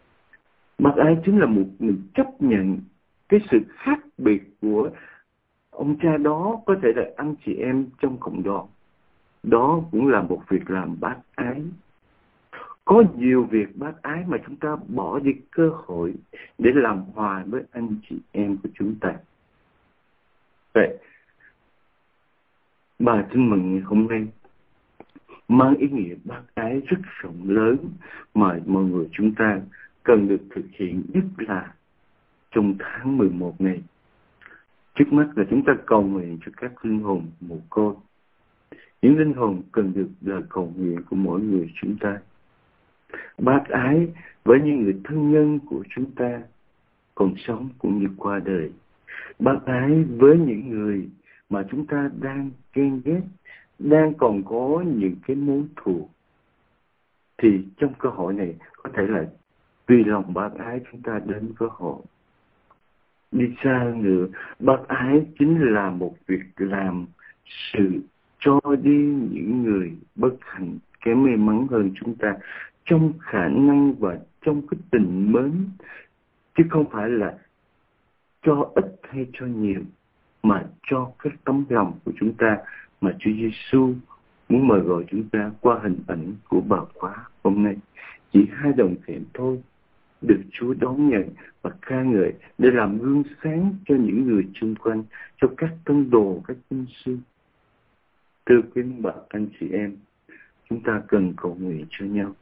Bác ái chính là một người chấp nhận cái sự khác biệt của ông cha đó có thể là anh chị em trong cộng đoàn. Đó cũng là một việc làm bác ái. Có nhiều việc bác ái mà chúng ta bỏ đi cơ hội để làm hòa với anh chị em của chúng ta. Vậy, bà tin mừng ngày hôm nay mang ý nghĩa bác ái rất rộng lớn mà mọi người chúng ta cần được thực hiện, nhất là trong tháng mười một này. Trước mắt là chúng ta cầu nguyện cho các linh hồn mồ côi. Những linh hồn cần được lời cầu nguyện của mỗi người chúng ta. Bác ái với những người thân nhân của chúng ta còn sống cũng như qua đời. Bác ái với những người mà chúng ta đang ghen ghét, đang còn có những cái mối thù. Thì trong cơ hội này có thể là vì lòng bác ái chúng ta đến với họ. Đi xa hơn nữa, bác ái chính là một việc làm sự cho đi những người bất hạnh, kém may mắn hơn chúng ta trong khả năng và trong cái tình mến, chứ không phải là cho ít hay cho nhiều, mà cho cái tấm lòng của chúng ta mà Chúa Giêsu muốn mời gọi chúng ta qua hình ảnh của bà khóa hôm nay. Chỉ hai đồng tiền thôi được Chúa đón nhận và ca ngợi để làm gương sáng cho những người xung quanh, cho các tông đồ, các tín sư. Thưa quý bà anh chị em, chúng ta cần cầu nguyện cho nhau.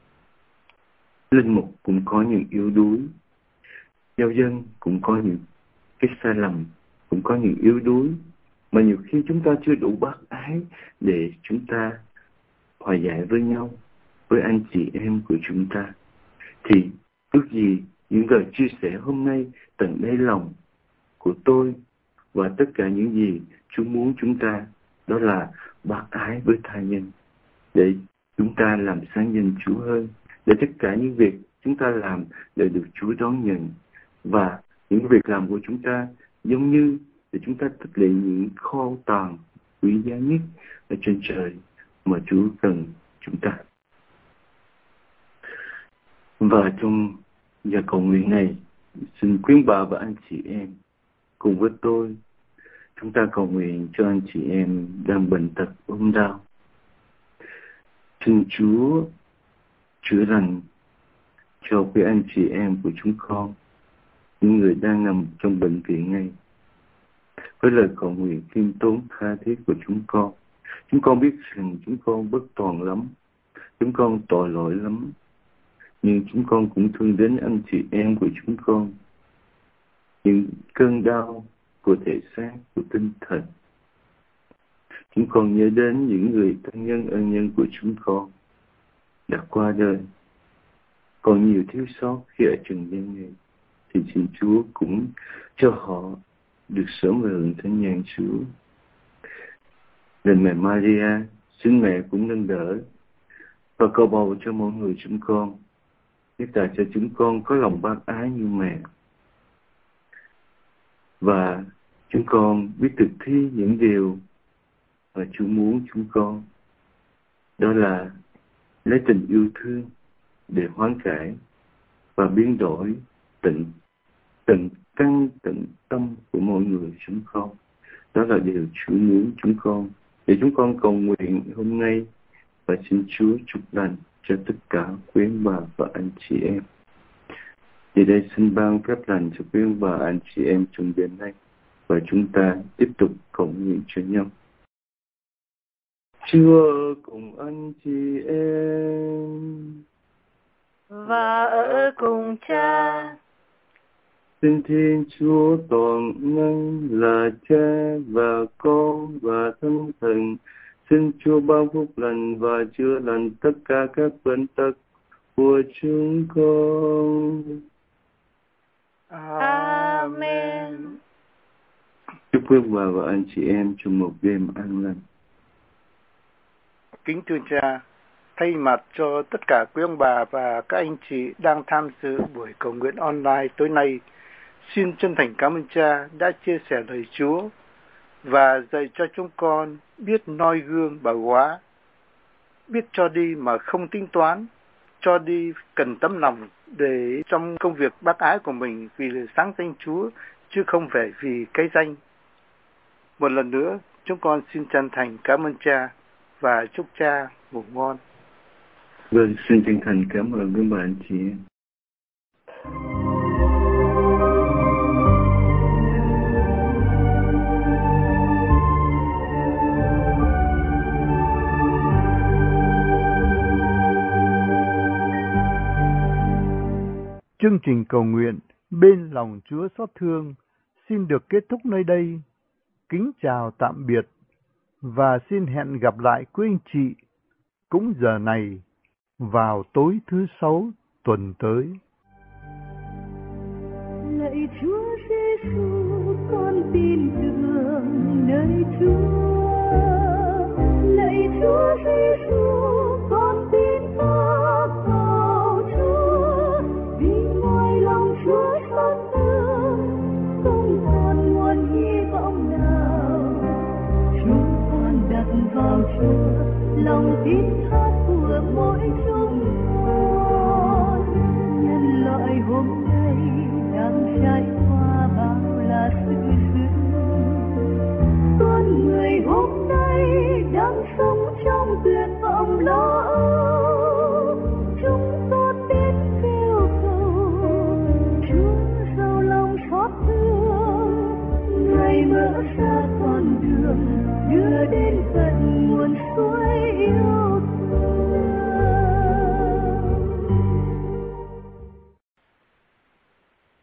Linh mục cũng có những yếu đuối, giáo dân cũng có những cái sai lầm, cũng có những yếu đuối mà nhiều khi chúng ta chưa đủ bác ái để chúng ta hòa giải với nhau, với anh chị em của chúng ta. Thì ước gì những lời chia sẻ hôm nay tận đáy lòng của tôi và tất cả những gì Chúa muốn chúng ta, đó là bác ái với tha nhân, để chúng ta làm sáng danh Chúa hơn, để tất cả những việc chúng ta làm đều được Chúa đón nhận, và những việc làm của chúng ta giống như để chúng ta tích lũy những kho tàng quý giá nhất ở trên trời mà Chúa cần chúng ta. Và trong giờ cầu nguyện này, xin quý bà và anh chị em cùng với tôi, chúng ta cầu nguyện cho anh chị em đang bệnh tật ốm đau. Xin Chúa chữa lành cho quý anh chị em của chúng con, những người đang nằm trong bệnh viện này. Với lời cầu nguyện khiêm tốn tha thiết của chúng con, chúng con biết rằng chúng con bất toàn lắm, chúng con tội lỗi lắm, nhưng chúng con cũng thương đến anh chị em của chúng con. Những cơn đau của thể xác, của tinh thần, chúng con nhớ đến những người thân nhân ân nhân của chúng con đã qua đời, còn nhiều thiếu sót khi ở trần gian này, thì xin Chúa cũng cho họ được sớm về hưởng thánh nhang Chúa. Đền mẹ Maria, xin mẹ cũng nâng đỡ và cầu bầu cho mỗi người chúng con, giúp ta cho chúng con có lòng bác ái như mẹ, và chúng con biết thực thi những điều mà Chúa muốn chúng con, đó là lấy tình yêu thương để hoán cải và biến đổi tận tận căn tận tâm của mỗi người chúng con. Đó là điều Chúa muốn chúng con, để chúng con cầu nguyện hôm nay và xin Chúa chúc lành cho tất cả quý ông bà và anh chị em. Thì đây xin ban phép lành cho quý ông bà anh chị em trong đêm nay, và chúng ta tiếp tục cầu nguyện cho nhau. Chúa cùng anh chị em và ở cùng Cha. Xin Thiên Chúa toàn năng là Cha và Con và Thánh Thần, xin Chúa ban phúc lành và chữa lành tất cả các bệnh tật của chúng con. Amen. Chúc quý bà và anh chị em trong một đêm an lành. Kính thưa Cha, thay mặt cho tất cả quý ông bà và các anh chị đang tham dự buổi cầu nguyện online tối nay, xin chân thành cảm ơn Cha đã chia sẻ lời Chúa và dạy cho chúng con biết noi gương bà Hóa, biết cho đi mà không tính toán, cho đi cần tấm lòng để trong công việc bác ái của mình vì sáng danh Chúa chứ không phải vì cái danh. Một lần nữa, chúng con xin chân thành cảm ơn Cha và chúc Cha ngủ ngon. Vâng, xin chân thành cảm ơn quý bà anh chị em. Chương trình cầu nguyện bên lòng Chúa xót thương xin được kết thúc nơi đây. Kính chào tạm biệt và xin hẹn gặp lại quý anh chị cũng giờ này vào tối thứ sáu tuần tới. Lạy Chúa Giêsu, con tin tưởng nơi Chúa. Lạy Chúa Giêsu, con tin phác vào Chúa. Vì ngoài lòng Chúa xót thương, không còn nguồn hy vọng nào. Chúng con đặt vào Chúa lòng tin thác của mỗi chúng con. Nhân loại hôm nay đang trải qua bao là sự dữ. Con người hôm nay đang sống trong tuyệt vọng lo âu. Chúng con đến kêu cầu Chúa giàu lòng xót thương. Ngài mở ra con đường đưa đến tận nguồn suối yêu